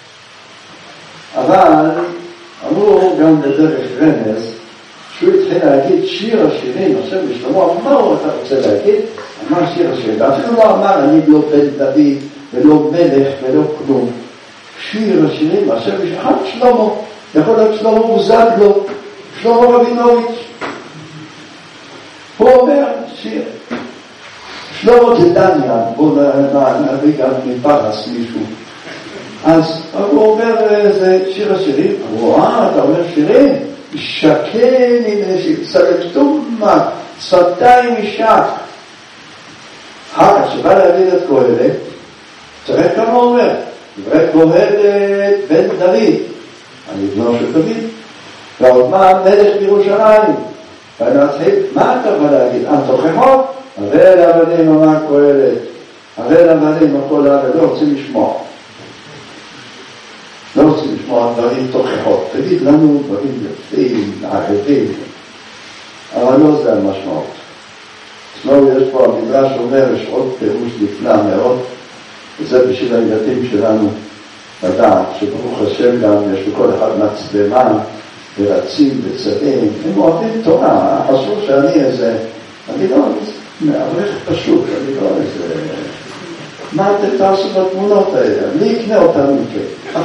אבל אמרו גם בדרך רמז שהוא התחיל להגיד שיר השירים. עכשיו לשלמה מה הוא אתה רוצה להגיד? אמר שיר השירים, ואפילו לא אמר אני לא בן דוד ולא מלך ולא כלום. שיר השירים עכשיו אחד שלמה, יכול להיות שלמה בוזגלו, שלמה רבינוביץ'. הוא אומר שיר שלמה דדניה, בואו נביא גם מפרס מישהו. אז הוא אומר זה שיר השירים. אמרו אתה אומר שירים? שקן עם סלקטומה שפתיים משק. אחר כך שבא להגיד את קהלת תראה כמה הוא אומר דברי קהלת בן דוד, אני בנו של דוד ועוד מה מלך בירושלים. ונתחיל מה אתה בא להגיד? תוכחות? הרי לעבדים אמר קהלת, הרי לעבדים הכל לעבד לא רוצים לשמוע, לא רוצים לשמוע דברים תוכחות. תגיד לנו דברים יפים, ערבים, אבל לא זה המשמעות. יש פה המדרש אומר, יש עוד פירוש נפלא מאוד, וזה בשביל הילדים שלנו לדעת, שברוך השם גם יש לכל אחד מצלמה ורצים וצעים, הם אוהבים תורה. חשוב שאני איזה, אני לא מערך פשוט, אני לא איזה, מה אתם תעשו בתמונות האלה? אני אקנה אותם מכם.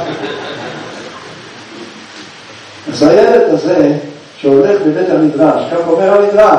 אז הילד הזה שהולך בבית המדרש, כך אומר המדרש,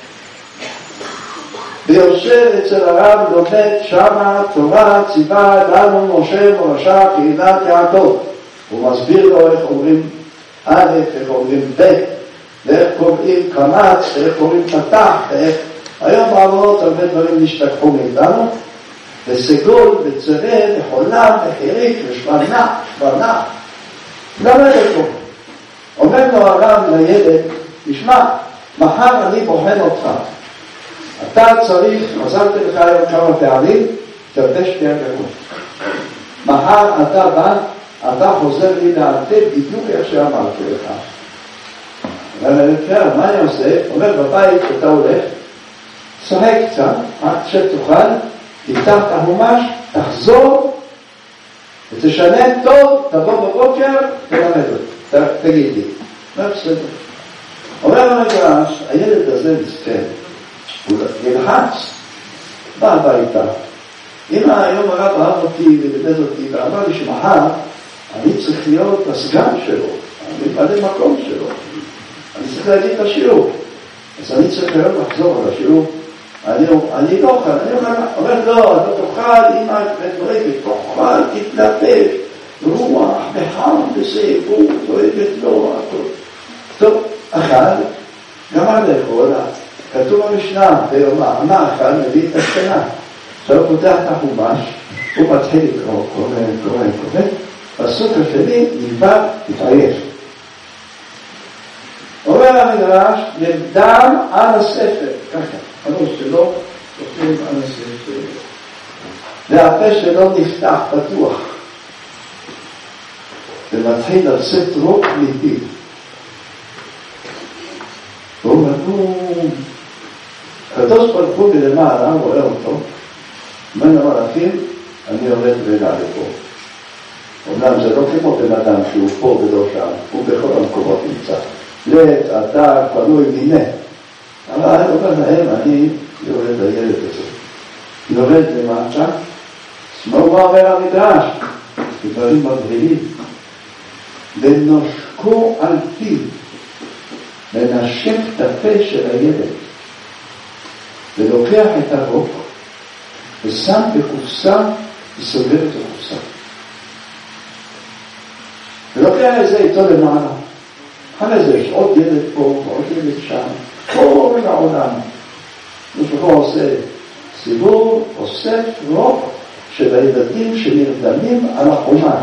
ויושב אצל הרב לומד שמה תורה ציווה לנו משה מורשה קהילת יעקב. הוא מסביר לו איך אומרים א', איך אומרים ב', ואיך קוראים קמץ, ואיך קוראים פתח, ואיך היום בעבורות הרבה דברים נשתכחו מאיתנו. וסגול וצרה וחולם וחיריק ושמנה למד אותו. אומר לו הרב לילד, תשמע, מחר אני בוחן אותך, אתה צריך, עזרתי לך היום כמה פעמים, תרבה שתי הגגות. מחר אתה בא, אתה חוזר לי לעתיד בדיוק איך שאמרתי לך. אומר לי, מה אני עושה? אומר בבית שאתה הולך, שחק קצת, עד שתוכל, תפתח את החומש, תחזור ותשנה טוב, תבוא בבוקר תלמד אותו, תגיד לי. בסדר. אומר המדרש, הילד הזה מסכן, הוא נלחץ, בא הביתה. אם היום הרב אהב אותי ולימד אותי ואמר לי שמחר אני צריך להיות הסגן שלו, אני ממלא מקום שלו, אני צריך להגיד את השיעור, אז אני צריך להיות לחזור על השיעור. אני לא אוכל, אומר לא, אתה תאכל, אמא מתברגת, תאכל, תתלבש, רוח, בחם, בסייפות, אוהבת לו, הכל. טוב, אכל, גמר לאכול, כתוב במשנה, ביומה, מה אכל, מביא את השכנה. עכשיו הוא פותח את החומש, הוא מתחיל לקרוא, קורא, בסוף השני נלבד, התעייף. אומר המדרש, נרדם על הספר, ככה. הראש שלו שופטים על הספר והפה שלו נפתח פתוח ומתחיל לצאת רוק מפיו. והוא נתון הקדוש ברוך הוא מלמעלה רואה אותו, מן המלאכים אני יורד רגע לפה. אומנם זה לא כמו בן אדם שהוא פה ולא שם, הוא בכל המקומות נמצא, לעת אתר פנוי מיני, אבל אומר להם, אני יורד לילד הזה. יורד למטה, מה אומר המדרש? דברים מבהילים. ונושקו על פיו, ונשק את הפה של הילד, ולוקח את הרוק, ושם בקופסה, וסוגר את הקופסה. ולוקח את זה איתו למעלה. אחרי זה יש עוד ילד פה, ועוד ילד שם, כל העולם. הוא עושה סיבוב, אוסף רוק של הילדים שנרדמים על החומש.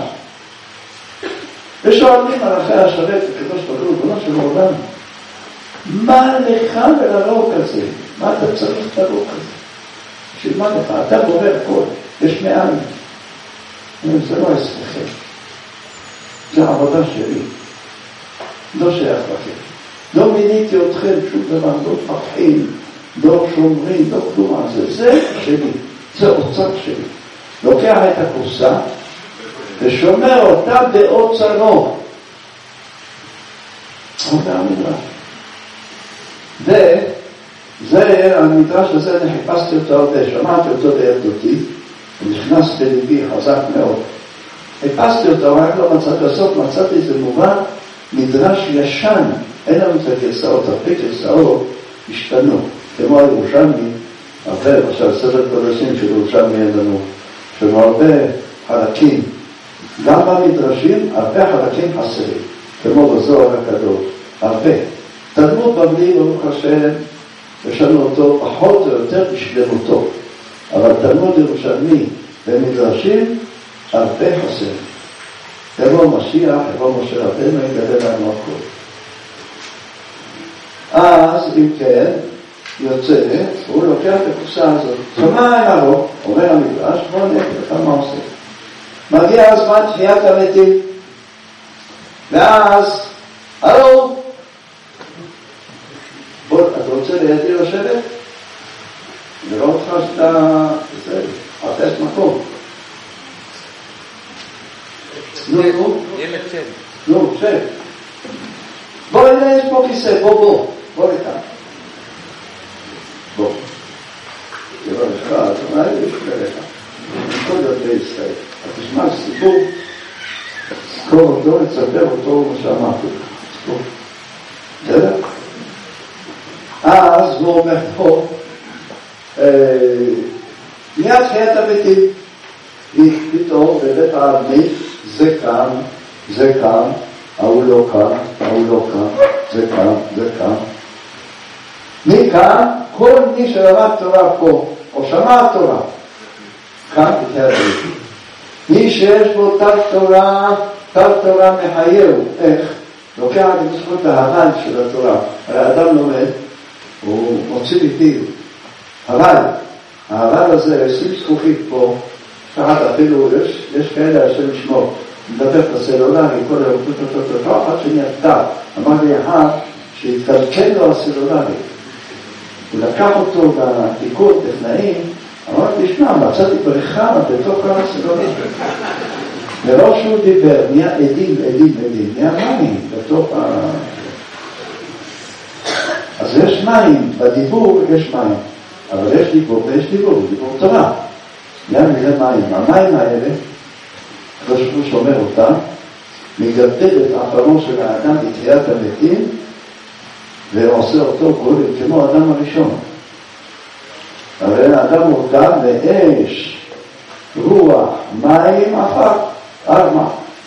ושואלים על אחרי השרת, הקדוש ברוך הוא, ריבונו של עולם, מה לך ולרוק הזה? מה אתה צריך את הרוק הזה? בשביל מה לך? אתה בורר הכל, יש מאין. זה לא אצלכם. זה העבודה שלי. לא שייך לכם. לא מיניתי אתכם שום דבר, לא מפחים, לא שומרים, לא כלום על זה. זה שלי. זה אוצר שלי. לוקח את הקופסה ושומר אותה באוצרו. זה המדרש. זה המדרש הזה, אני חיפשתי אותו הרבה, שמעתי אותו בילדותי, הוא נכנס בליבי חזק מאוד. חיפשתי אותו, רק לא מצאתי בסוף, מצאתי איזה מובן, מדרש ישן, אין לנו את הגרסאות, הרבה גרסאות השתנו, כמו הירושלמי, הרבה, עכשיו ספר קודשים של ירושלמי אין לנו, שלו הרבה חלקים, גם במדרשים, הרבה חלקים חסרים, כמו בזוהר הקדוש, הרבה. תלמוד בבלי, ברוך השם, יש לנו אותו פחות או יותר בשלמותו, אבל תלמוד ירושלמי במדרשים, הרבה חסר. יבוא משיח, יבוא משה רבנו, יגדל לנו הכל. אז אם כן, יוצא, הוא לוקח את הקופסה הזאת. ומה היה לו? אומר המדרש, בוא נראה לך מה עושה. מגיע הזמן תחיית המתים, ואז, הלו, בוא, אתה רוצה לידי לשבת? נראה אותך שאתה, זה, חפש מקום. נו, שב. בוא הנה, יש פה כיסא, בוא לכאן. בוא. תראה לך, אתה אומר, יש לך. כל דרכי ישראל. אתה תשמע סיפור, תזכור אותו, תספר אותו, מה שאמרתי. תזכור. בסדר? אז הוא אומר פה, מיד חיית המתים. פתאום בבית העלמין, זה כאן, ההוא לא כאן, זה כאן. מכאן, כל מי שלמד תורה פה, או שמע תורה, כאן בתחיית המתים. מי שיש בו תו תורה מחייהו, איך? לוקח את זכות ההבל של התורה. הרי האדם לומד, הוא מוציא מפיו. ההבל הזה, שים זכוכית פה, שחד אפילו יש כאלה השם לשמור. מדבר את הסלולרי, כל היום, עד שנרתע. אמר לי אחד שהתקלקל לו הסלולרי. הוא לקח אותו לתיקון טכנאים, אמרתי, תשמע, מצאתי בריחה בתוך הסלולרי. ולא שהוא דיבר, נהיה עדים, נהיה מים בתוך אז יש מים, בדיבור יש מים, אבל יש דיבור דיבור תורה. למה זה מים? המים האלה, הוא שומר אותם, מגדל את האחרון של האדם בתחיית המתים, ועושה אותו גולם כמו האדם הראשון. אבל האדם מורכב באש, רוח, מים, עפר, ארבע.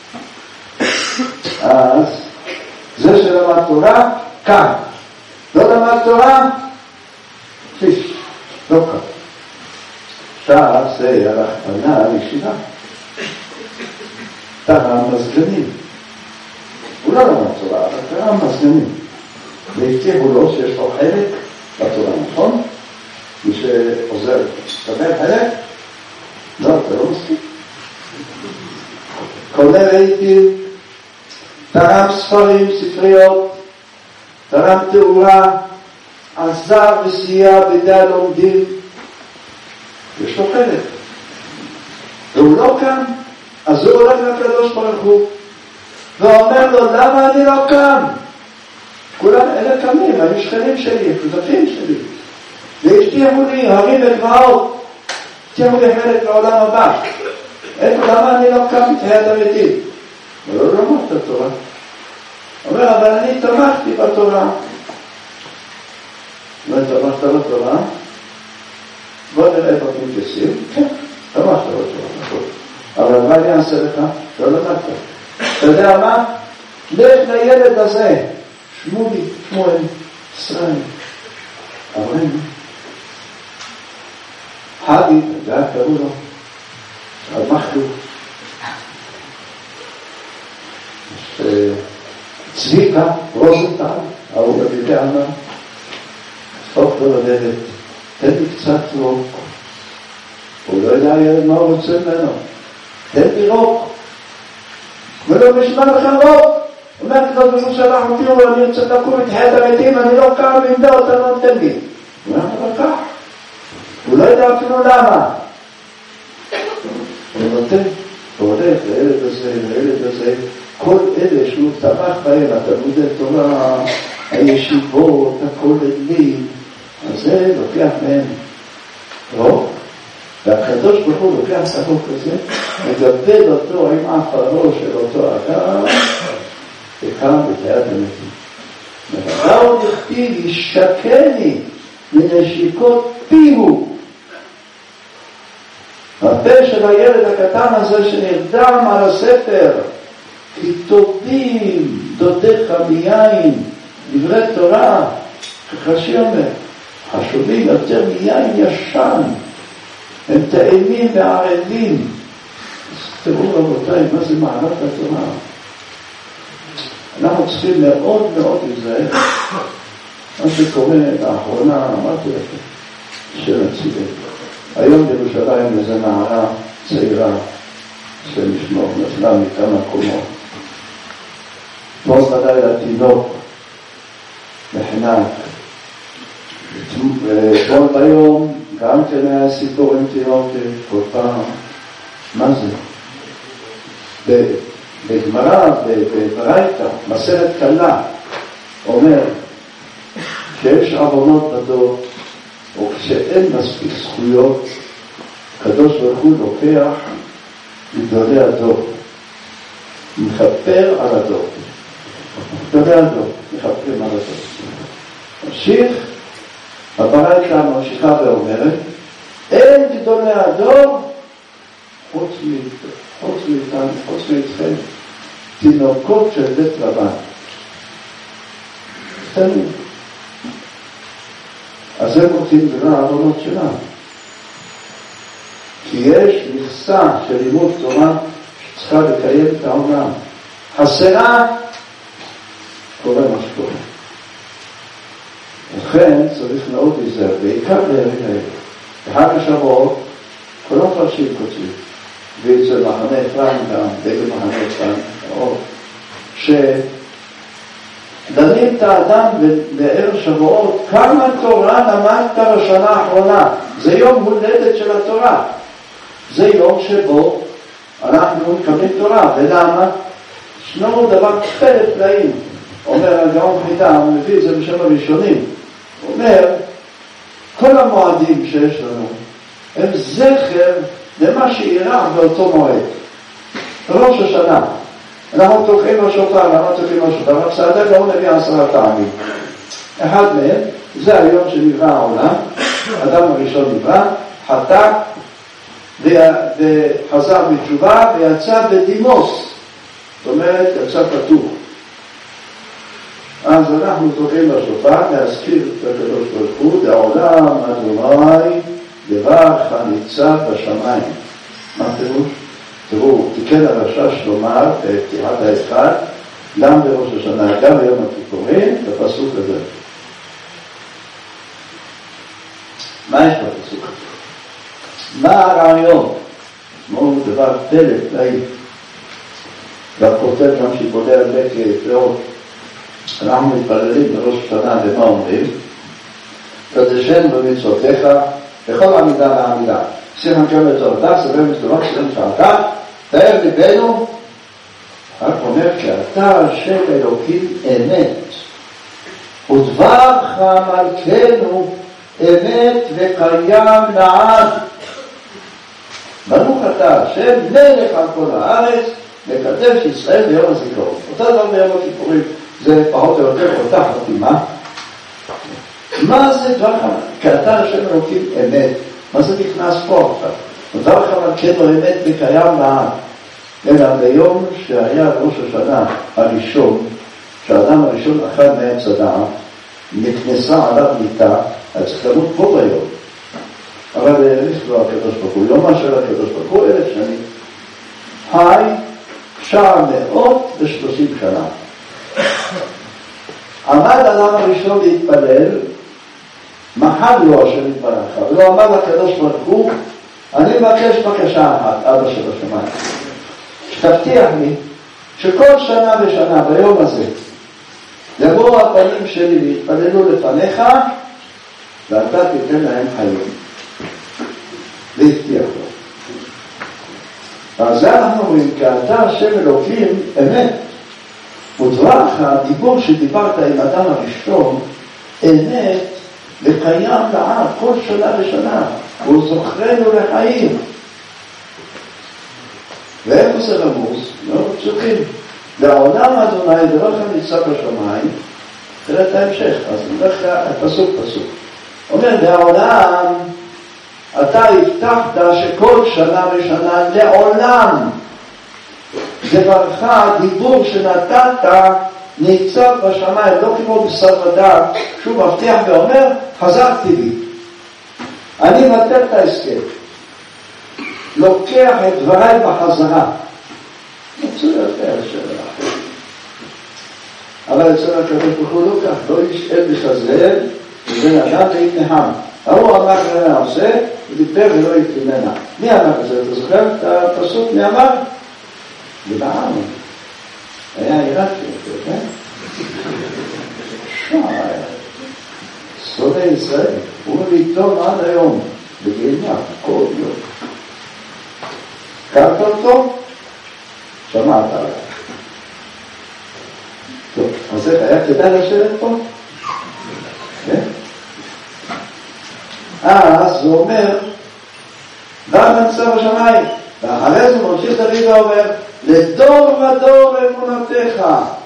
אז זה שלמד תורה, כאן. לא למד תורה, פיש, לא כאן. עכשיו זה הלך פנה לישיבה. תרם מזגנים. הוא לא למד תורה, אבל תרם מזגנים. והבטיחו לו שיש לו חלק בתורה, נכון? מי שעוזר, תקבל חלק? לא, אתה לא מסכים. קונה רהיטים, תרם ספרים, ספריות, תרם תאורה, עזר וסייע בידי הלומדים, יש לו חלק. והוא לא כאן, אז הוא הולך לקדוש ברוך הוא, ואומר לו, למה אני לא כאן? כולם אלה קמים, היו שכנים שלי, שותפים שלי. והבטיחו לי הרים וגבעות, הבטיחו לי חלק לעולם הבא. למה אני לא קם מתחיית המתים? אבל לא למד את התורה. אומר, אבל אני תמכתי בתורה. לא תמכת בתורה? בוא נראה בפנקסים. כן, תמכת בתורה, נכון. אבל מה אני אעשה לך? לא למדת. אתה יודע מה? לך לילד הזה, שמואל, ישראל, אברהם, חגי, זה היה קראו לו, המחלו, צביקה, רוזנטל, ההוא בביתי ענה, ספוק לו לדלת, תן לי קצת רוק, הוא לא יודע ילד מה הוא רוצה ממנו, תן לי רוק, ולא משמע לך רוק, אומר כזאת בזו שלח אותי, אני רוצה לקום את חיית המתים, אני לא קם במדה, אתה לא נותן לי. הוא אומר, אבל כך. הוא לא יודע אפילו למה. הוא נותן, הוא הולך לילד הזה, כל אלה שהוא תמך בהם, התלמודי תורה, הישיבות, הכוללים, אז זה לוקח מהם רוק, והקדוש ברוך הוא לוקח את הרוק הזה, מגבד אותו עם עפרו של אותו אדם, וקם בתחיית המתים. ובאו נכתיב, ישקני מנשיקות פיהו. הפה של הילד הקטן הזה שנרדם על הספר, כי טובים דודיך מיין, דברי תורה, כחשי אומר, חשובים יותר מיין ישן, הם טעימים וערבים. אז תראו רבותיי, מה זה מעלת התורה? אנחנו צריכים מאוד מאוד להיזהר. מה שקורה לאחרונה, אמרתי לכם, של הציבור. היום בירושלים איזו נערה צעירה שנשמור, נפלה מכמה קומות. מאוד בלילה תינוק, נחנק. ואתמול ביום גם כן היה סיפור עם תינוקת, כל פעם. מה זה? בגמרא, בברייתא, מסכת קלה, אומר שיש עוונות בדור, או כשאין מספיק זכויות, הקדוש ברוך הוא לוקח מגדולי הדור, מכפר על הדור. גדולי הדור, מכפרים על הדור. ממשיך, הברייתא ממשיכה ואומרת, אין גדולי הדור חוץ מאיתנו, חוץ מאיתכם, תינוקות של בית רבן. קטנים. אז הם רוצים לדבר העוונות שלנו. כי יש מכסה של לימוד תורה שצריכה לקיים את העולם. חסרה, קורה מה שקורה. לכן צריך מאוד להיזהר, בעיקר בימים האלה. בחג השבועות, כולם פרשים כותבים. ואצל מחנה אפרים גם, דגל מחנה אפרים, שדנים את האדם בערב שבועות, כמה תורה למדת בשנה האחרונה. זה יום הולדת של התורה. זה יום שבו אנחנו מקבלים תורה. ולמה? ישנו דבר פלא פלאים. אומר הגאון חיטה, הוא מביא את זה בשם הראשונים. הוא אומר, כל המועדים שיש לנו, הם זכר למה שאירע באותו מועד. ראש השנה. אנחנו תוקעים בשופר, למה תוקעים בשופר? הפסדה לא נביא 10 פעמים. אחד מהם, זה היום שנברא העולם, האדם הראשון נברא, חטא, וחזר בתשובה, ויצא בדימוס. זאת אומרת, יצא פתוח. אז אנחנו תוקעים בשופר, להזכיר את הקדוש ברוך הוא, לעולם אדוני, לברך הניצב בשמיים. מה פירוש? תראו, תיקן הרש"ש לומר בפתיחת האחד, גם בראש השנה, גם ביום הכיפורים, בפסוק הזה. מה יש בפסוק הזה? מה הרעיון? כמו דבר פלא, פלאי. והכותב גם שיפולי הרבה כפלאות. אנחנו מתפללים בראש השנה ומה אומרים? קדשנו במצוותיך, בכל עמידה לעמידה. סימן כאלה תורתה, סבר מסתובק סימן שעתה, תאר ליבנו, רק אומר כי אתה השם אלוקים אמת. ודברך מלכנו אמת וקיים לעד. ברוך אתה השם מלך על כל הארץ, מקדש ישראל ביום הזיכרון. אותו דבר ביום הכיפורים, זה פחות או יותר אותה חתימה. מה זה דברך? כי אתה השם אלוקים אמת. מה זה נכנס פה עכשיו? ודברך מלכנו אמת וקיים לעד. אלא ביום שהיה ראש השנה הראשון, שהאדם הראשון אכל מעץ הדעת, נכנסה עליו מיטה, אז צריך למות פה ביום. אבל האריך לו הקדוש ברוך הוא, יומה של הקדוש ברוך הוא 1000 שנים. חי 930 שנה. עמד האדם הראשון להתפלל, מחד לו השם יתברך, ולא עמד הקדוש ברוך הוא, אני מבקש בקשה אחת, אבא של השמיים, שתבטיח לי שכל שנה ושנה ביום הזה יבואו הפנים שלי והתפללו לפניך, ואתה תיתן להם חיים. והבטיח לו. ועל זה אנחנו אומרים, כי אתה השם אלוקים אמת. ודברך, הדיבור שדיברת עם אדם הראשון, אמת וקיים לעד כל שנה ושנה, והוא זוכרנו לחיים. ואיפה זה רמוז? לא צריכים. לעולם אדוני דברך נמצא בשמיים, תראה את ההמשך, אז נלך פסוק. אומר, לעולם אתה הבטחת שכל שנה ושנה לעולם דברך, דיבור שנתת ניצב בשמיים, לא כמו בשר ודם, שהוא מבטיח ואומר, חזרתי לי, אני מבטל את ההסכם, לוקח את דבריי בחזרה. מצוי יותר שלך, אבל אצל הקדוש ברוך הוא לא כך, לא ישאל בחזריהם ובן אדם להתנהם. הוא אמר כמה עושה, ודיבר ולא יתננה. מי אמר את זה? אתה זוכר את הפסוק? מי אמר? לבעם. היה עיראקי, כן? שונא ישראל, הוא מתום עד היום, בגינה, כל יום. קראת אותו? שמעת עליו. טוב, אז איך היה כדאי לשבת פה? כן? אז הוא אומר, דבר נמצא בשמיים, ואחרי זה ממשיך דוד ואומר, לדור ודור אמונתך.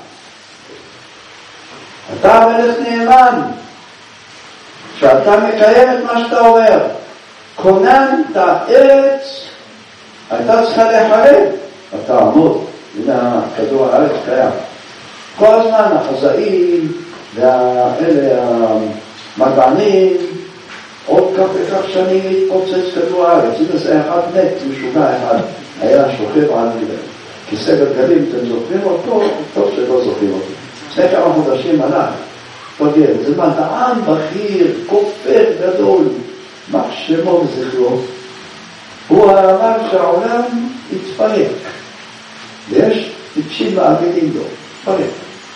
אתה המלך נאמן, שאתה מקיים את מה שאתה אומר. כוננת ארץ, הייתה צריכה להחרב, אתה עמוד, הנה כדור הארץ קיים. כל הזמן החזאים והאלה המדענים, עוד כך וכך שנים התפוצץ כדור הארץ. הנה זה אחד מת, משוגע אחד, היה שוכב על כיסא גלגלים, אתם זוכרים אותו? טוב שלא זוכרים אותו. לפני כמה חודשים הלך, פוגע, זה מדען בכיר, כופר גדול, מה שמו וזכרו. הוא אמר שהעולם יתפרק, ויש טיפשים מעמידים לו, יתפרק.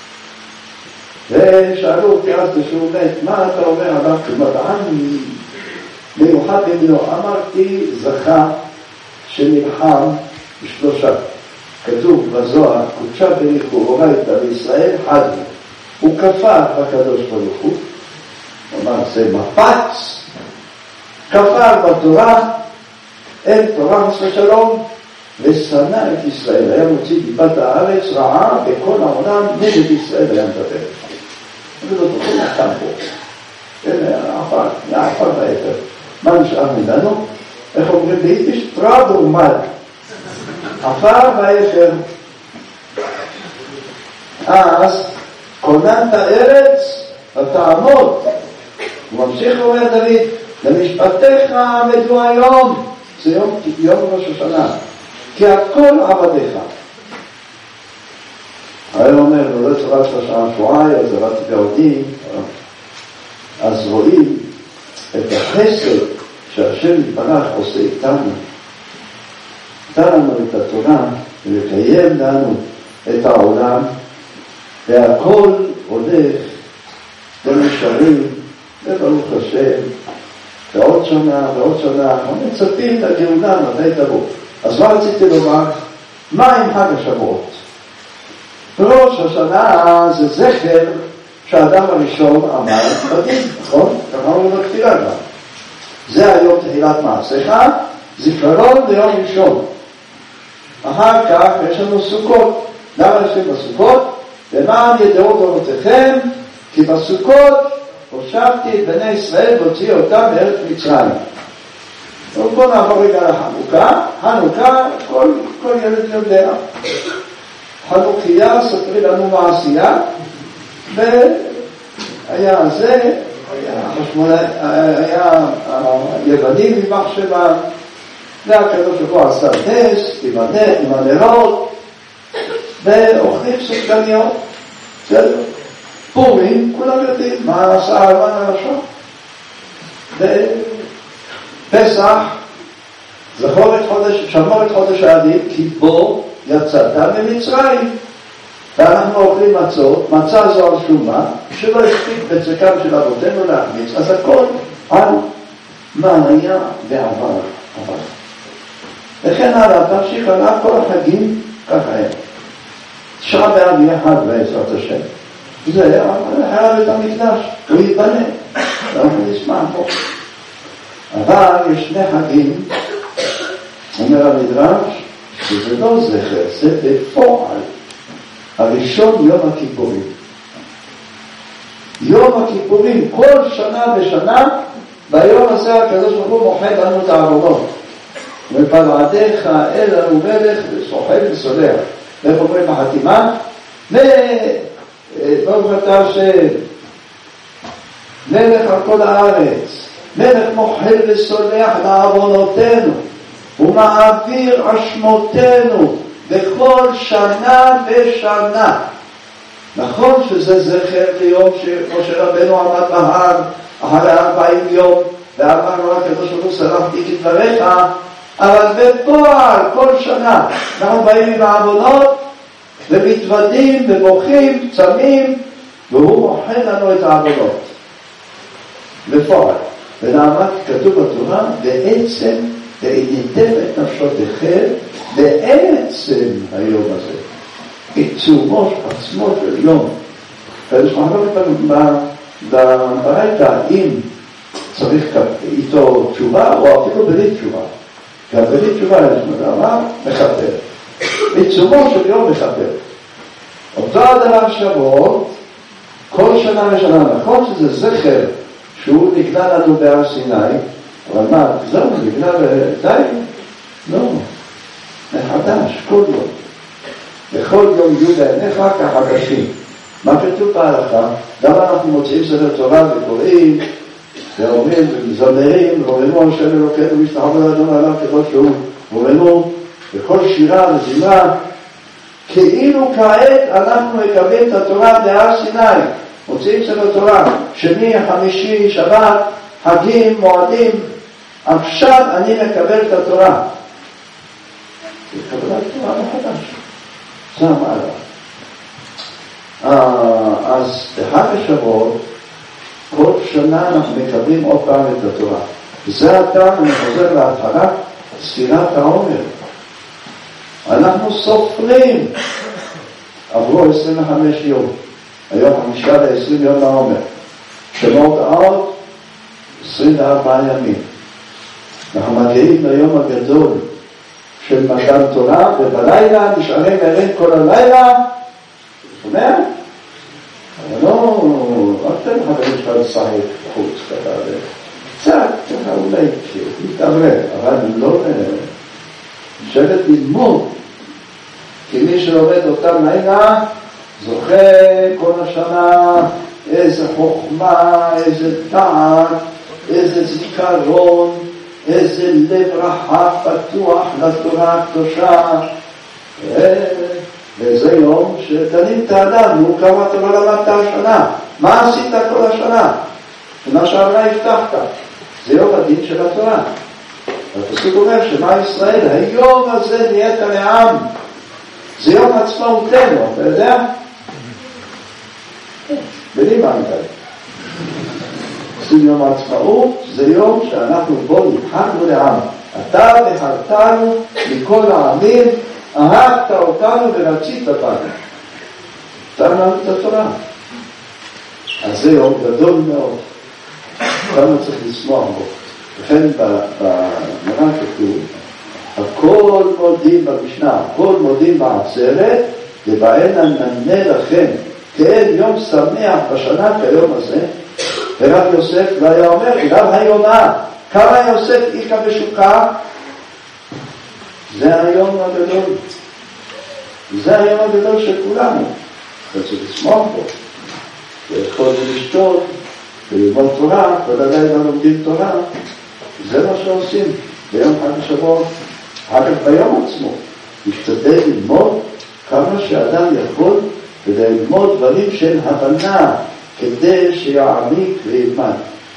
ושאלו אותי אז כשהוא מת, מה אתה אומר עליו כמדען מיוחד במינו? אמרתי, זכה שנלחם בשלושה. כתוב בזוהר, קודשה בריחו, הורייתא לישראל חד. הוא כפר בקדוש ברוך הוא, הוא אמר, זה מפץ, כפר בתורה, אין תורה משל שלום, ושנא את ישראל. היה מוציא דיבת הארץ רעה בכל העולם, נגד ישראל היה מדבר. אני לא תוכל נחתם פה. היה עפר באתר. מה נשאר ממנו? איך אומרים ביידיש? טראבורמל. עפר באתר. אז כוננת ארץ, אתה עמוד. הוא ממשיך ואומר דוד, למשפטיך עמדו היום. זה יום ראש השנה. כי הכל עבדיך. הרי הוא אומר, לא צרת שלושה שבועי, אז עבדתי בעודים, אז רואים את החסד שהשם יתברך עושה איתנו. נתן לנו את התורה ולקיים לנו את העולם, והכל הולך בנשארים, וברוך השם, ועוד שנה ועוד שנה, אנחנו מצפים לגאולה מתי תבוא. אז מה רציתי לומר? מה עם חג השבועות? ראש השנה זה זכר שהאדם הראשון עמד בדין, נכון? ככה הוא בכתירה גם. זה היום תחילת מעשיך, זיכרון ליום ראשון. אחר כך יש לנו סוכות. למה יושבים בסוכות? למען ידעו דורותיכם, כי בסוכות הושבתי את בני ישראל והוציא אותם מארץ מצרים. בואו נעבור רגע לחנוכה. חנוכה, כל ילד יודע. חנוכיה ספרי לנו מעשייה, והיה זה, היה היוונים ממחשבה, והקדוש ברוך הוא עשה נס עם הנרות, ואוכלים סופגניות. בסדר? פורים, כולם יודעים מה עשה הלבן הראשון. ופסח, שמור את חודש האביב, כי בו יצאת ממצרים. ואנחנו אוכלים מצות, מצה זו על שומה, שלא הספיק בצקם של אבותינו להחמיץ, אז הכל על מה היה בעבר. וכן הלאה, תמשיך עליו כל החגים, ככה היה. תשעה באב יחד בעזרת השם. זה היה בית המקדש, הוא ייבנה, אנחנו נשמע פה. אבל יש שני חגים, אומר המדרש, שזה לא זכר, זה בפועל. הראשון יום הכיפורים. יום הכיפורים, כל שנה בשנה, ביום הזה הקדוש ברוך הוא מוחד לנו את העוונות. ופלעדיך אל לנו מלך וסוחב וסולח. איך אומרים בחתימה? לא כתב מלך על כל הארץ, מלך מוחד וסולח לעוונותינו, ומעביר אשמותינו בכל שנה ושנה. נכון שזה זכר ליום שמשה רבנו עמד בהר אחרי 40 יום, ואמר לו הקדוש ברוך הוא סלחתי כדבריך, אבל בפועל כל שנה אנחנו באים עם העוונות ומתוודים ובוכים, צמים, והוא מוחד לנו את העוונות בפועל. ונעמד כתוב בתורה, בעצם ועיניתם את נפשותיכם בעצם היום הזה, עיצומו עצמו של יום. ויש מחלוקת ברייתא אם צריך איתו תשובה או אפילו בלי תשובה. גם בלי תשובה יש מדמה מחבר, עיצומו של יום מחבר. אותו הדבר שבועות, כל שנה ושנה. נכון שזה זכר שהוא נגלה לנו בהר סיני, אבל מה, זהו, נגלה די? לא, מחדש, כל יום. בכל יום יהיו בעיניך כחדשים. מה כתוב בהלכה? גם אנחנו מוצאים ספר תורה וקוראים ואומרים ומזמרים, רוממו השם אלוקינו משתחוות אדון עליו ככל שהוא, רוממו בכל שירה וזמרה, כאילו כעת אנחנו מקבלים את התורה בהר סיני. מוצאים ספר תורה, שני, חמישי, שבת, חגים, מועדים, עכשיו אני מקבל את התורה. זה קבלת תורה מחדש. זה המעלה. אז בחג השבועות, כל שנה אנחנו מקבלים עוד פעם את התורה. וזה הטעם, אני חוזר להתחלה, ספירת העומר. אנחנו סופרים. עברו 25 יום. היום 5 ל-20 יום לעומר. שמות עוד 24 ימים. אנחנו מגיעים ליום הגדול של מתן תורה, ובלילה נשארים ערים כל הלילה. שומע? אבל לא, רק תן חברים שלך לשחק חוץ, קצת, ככה אולי להתעברר, אבל לא נשארת ללמוד, כי מי שלומד אותם לילה, זוכה כל השנה איזה חוכמה, איזה דעת, איזה זיכרון, איזה לב רחב פתוח לתורה הקדושה. וזה יום שתנים את האדם, נו כמה אתה לא למדת השנה, מה עשית כל השנה? שנה שעברה הבטחת, זה יום הדין של התורה. הפסוק אומר שמה ישראל, היום הזה נהיית לעם, זה יום עצמאותנו, אתה יודע? בלי מה נקרא. זה יום העצמאות, זה יום שאנחנו בו נבחרנו לעם. אתה בחרתנו מכל העמים, אהבת אותנו ורצית בנו. אתה למדת את התורה. אז זה יום גדול מאוד, כמה צריך לשמוח בו. לכן בגמרא כתוב, הכל מודים במשנה, הכל מודים בעצרת, ובהן נענה לכם, כן יום שמח בשנה כיום הזה. ורב יוסף לא היה אומר, גם היונה, כמה יוסף איכה בשוקה? זה היום הגדול. זה היום הגדול של כולנו. אתה צריך לשמוח בו. לאכול ולשתות, וללמוד תורה, כל הלילה לומדים תורה. זה מה שעושים ביום חג השבועות. אחר כך ביום עצמו, להשתדל ללמוד כמה שאדם יכול, כדי ללמוד דברים של הבנה, כדי שיעמיק וילמד.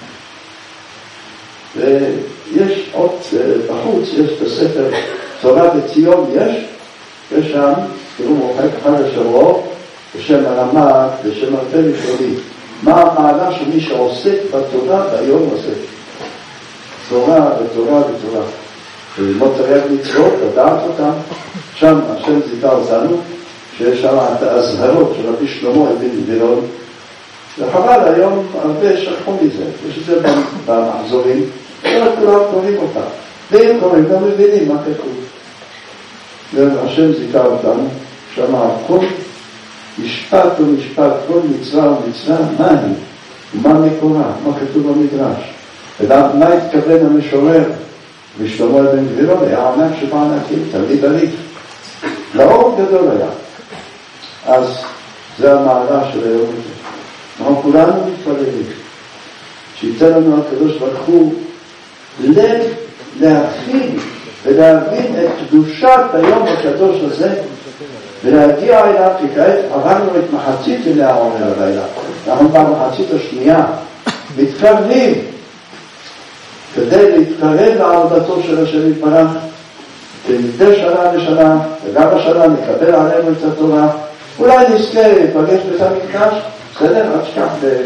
ויש עוד בחוץ, יש בספר תורה בציון, יש שם, תראו מוחק חג השבועות, בשם הרמ"א, בשם הרבה משולים. מה המעלה של מי שעוסק בתורה ביום הזה? תורה ותורה ותורה. ללמוד תרי"ג מצוות, לדעת אותם. שם השם זיכה אותנו, שיש שם את ההזהרות של רבי שלמה אבן גבירון. וחבל, היום הרבה שכחו מזה. יש את זה במחזורים, כולם קוראים אותם. והם קוראים, גם מבינים מה כתוב. והשם זיכה אותנו, שם כל משפט ומשפט, כל מצווה ומצווה, מה היא? ומה מקורה? מה כתוב במדרש? ומה התכוון המשורר? ושלמה אבן גבירון היה ענק שבענקים, תלמיד עריף. לאור גדול היה. אז זה המעלה של היום הזה. אנחנו כולנו מתפללים. שייתן לנו הקדוש ברוך הוא לב להכין ולהבין את קדושת היום הקדוש הזה ולהגיע אליו, כי כעת עברנו את מחצית ימי העומר הלילה. אנחנו במחצית השנייה מתקרבים כדי להתקרב לעבודתו של השם יתברך, כמדי שנה לשנה, וגם השנה נקבל עלינו את התורה. אולי נזכה לפגש בית המקדש, בסדר? עד שכך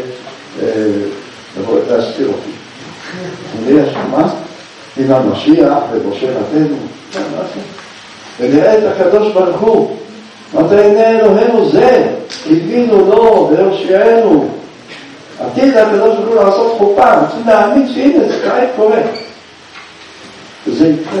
להזכיר אותי. נראה שמה? עם המשיח ובושה רבנו, ונראה את הקדוש ברוך הוא, מתי הנה אלוהינו זה, הבינו לו והרשיענו. עתיד הקדוש ברוך הוא לעשות חופה, רוצים להאמין שהנה זה כעת קורה. וזה יקרה.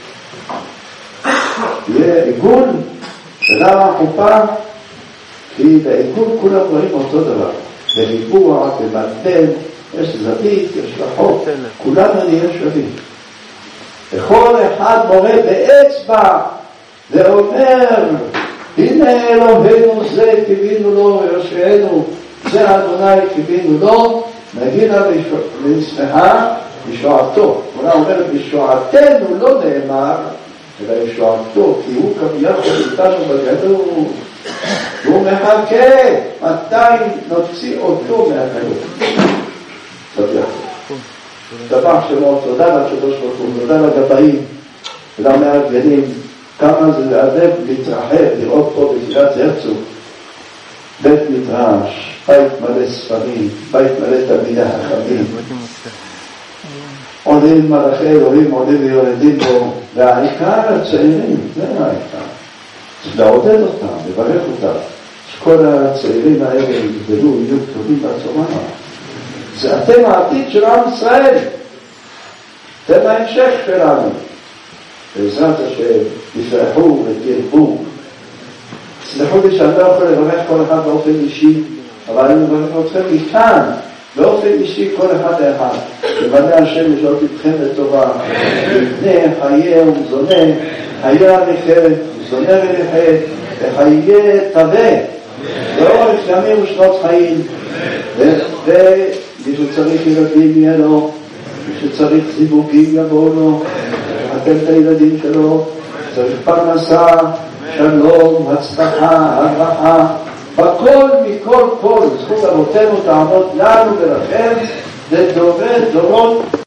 יהיה עיגול, ולמה החופה? כי בעיגול כולם רואים אותו דבר. בריבוע, במטבן, יש זווית, יש רחוק, כולנו נהיה שווים. וכל אחד מורה באצבע ואומר, הנה אלוהינו זה, קיווינו לו והרשיענו, זה אדוני קיווינו לו, נגילה ונשמחה בשועתו. כלומר אומרת, בשועתנו לא נאמר, אלא בשועתו, כי הוא כביכול איתנו בגלות. והוא מחכה, מתי נוציא אותו מהגלות. דבר שמות, תודה לקדוש ברוך הוא, תודה לגבאים, ולמארגנים, כמה זה הלב להתרחב, לראות פה בקריית הרצוג, בית מדרש, בית מלא ספרים, בית מלא תלמידי חכמים. עולים מלאכי אלוהים, עולים ויורדים בו, והעיקר הצעירים, זה העיקר. צריך לעודד אותם, לברך אותם, שכל הצעירים האלה יגדלו, יהיו טובים בצורה. זה אתם העתיד של עם ישראל, אתם ההמשך שלנו. בעזרת השם, יפרחו ותרבו. סלחו לי שאני לא יכול לברך כל אחד באופן אישי, אבל אני מברך אתכם מכאן, באופן אישי כל אחד לאחד. לבנה השם לשאול אתכם לטובה, לבנה חיי ומזונה, חיי הנכה, מזונה ונכה, וחיי תווה, לאורך ימים ושנות חיים. ומי שצריך ילדים יהיה לו, מי שצריך זיווגים יבוא לו, לחתן את הילדים שלו, צריך פרנסה, שלום, הצלחה, הרווחה, בכל מכל כל, זכות אבותינו תעמוד לנו ולכם, לדורי דורות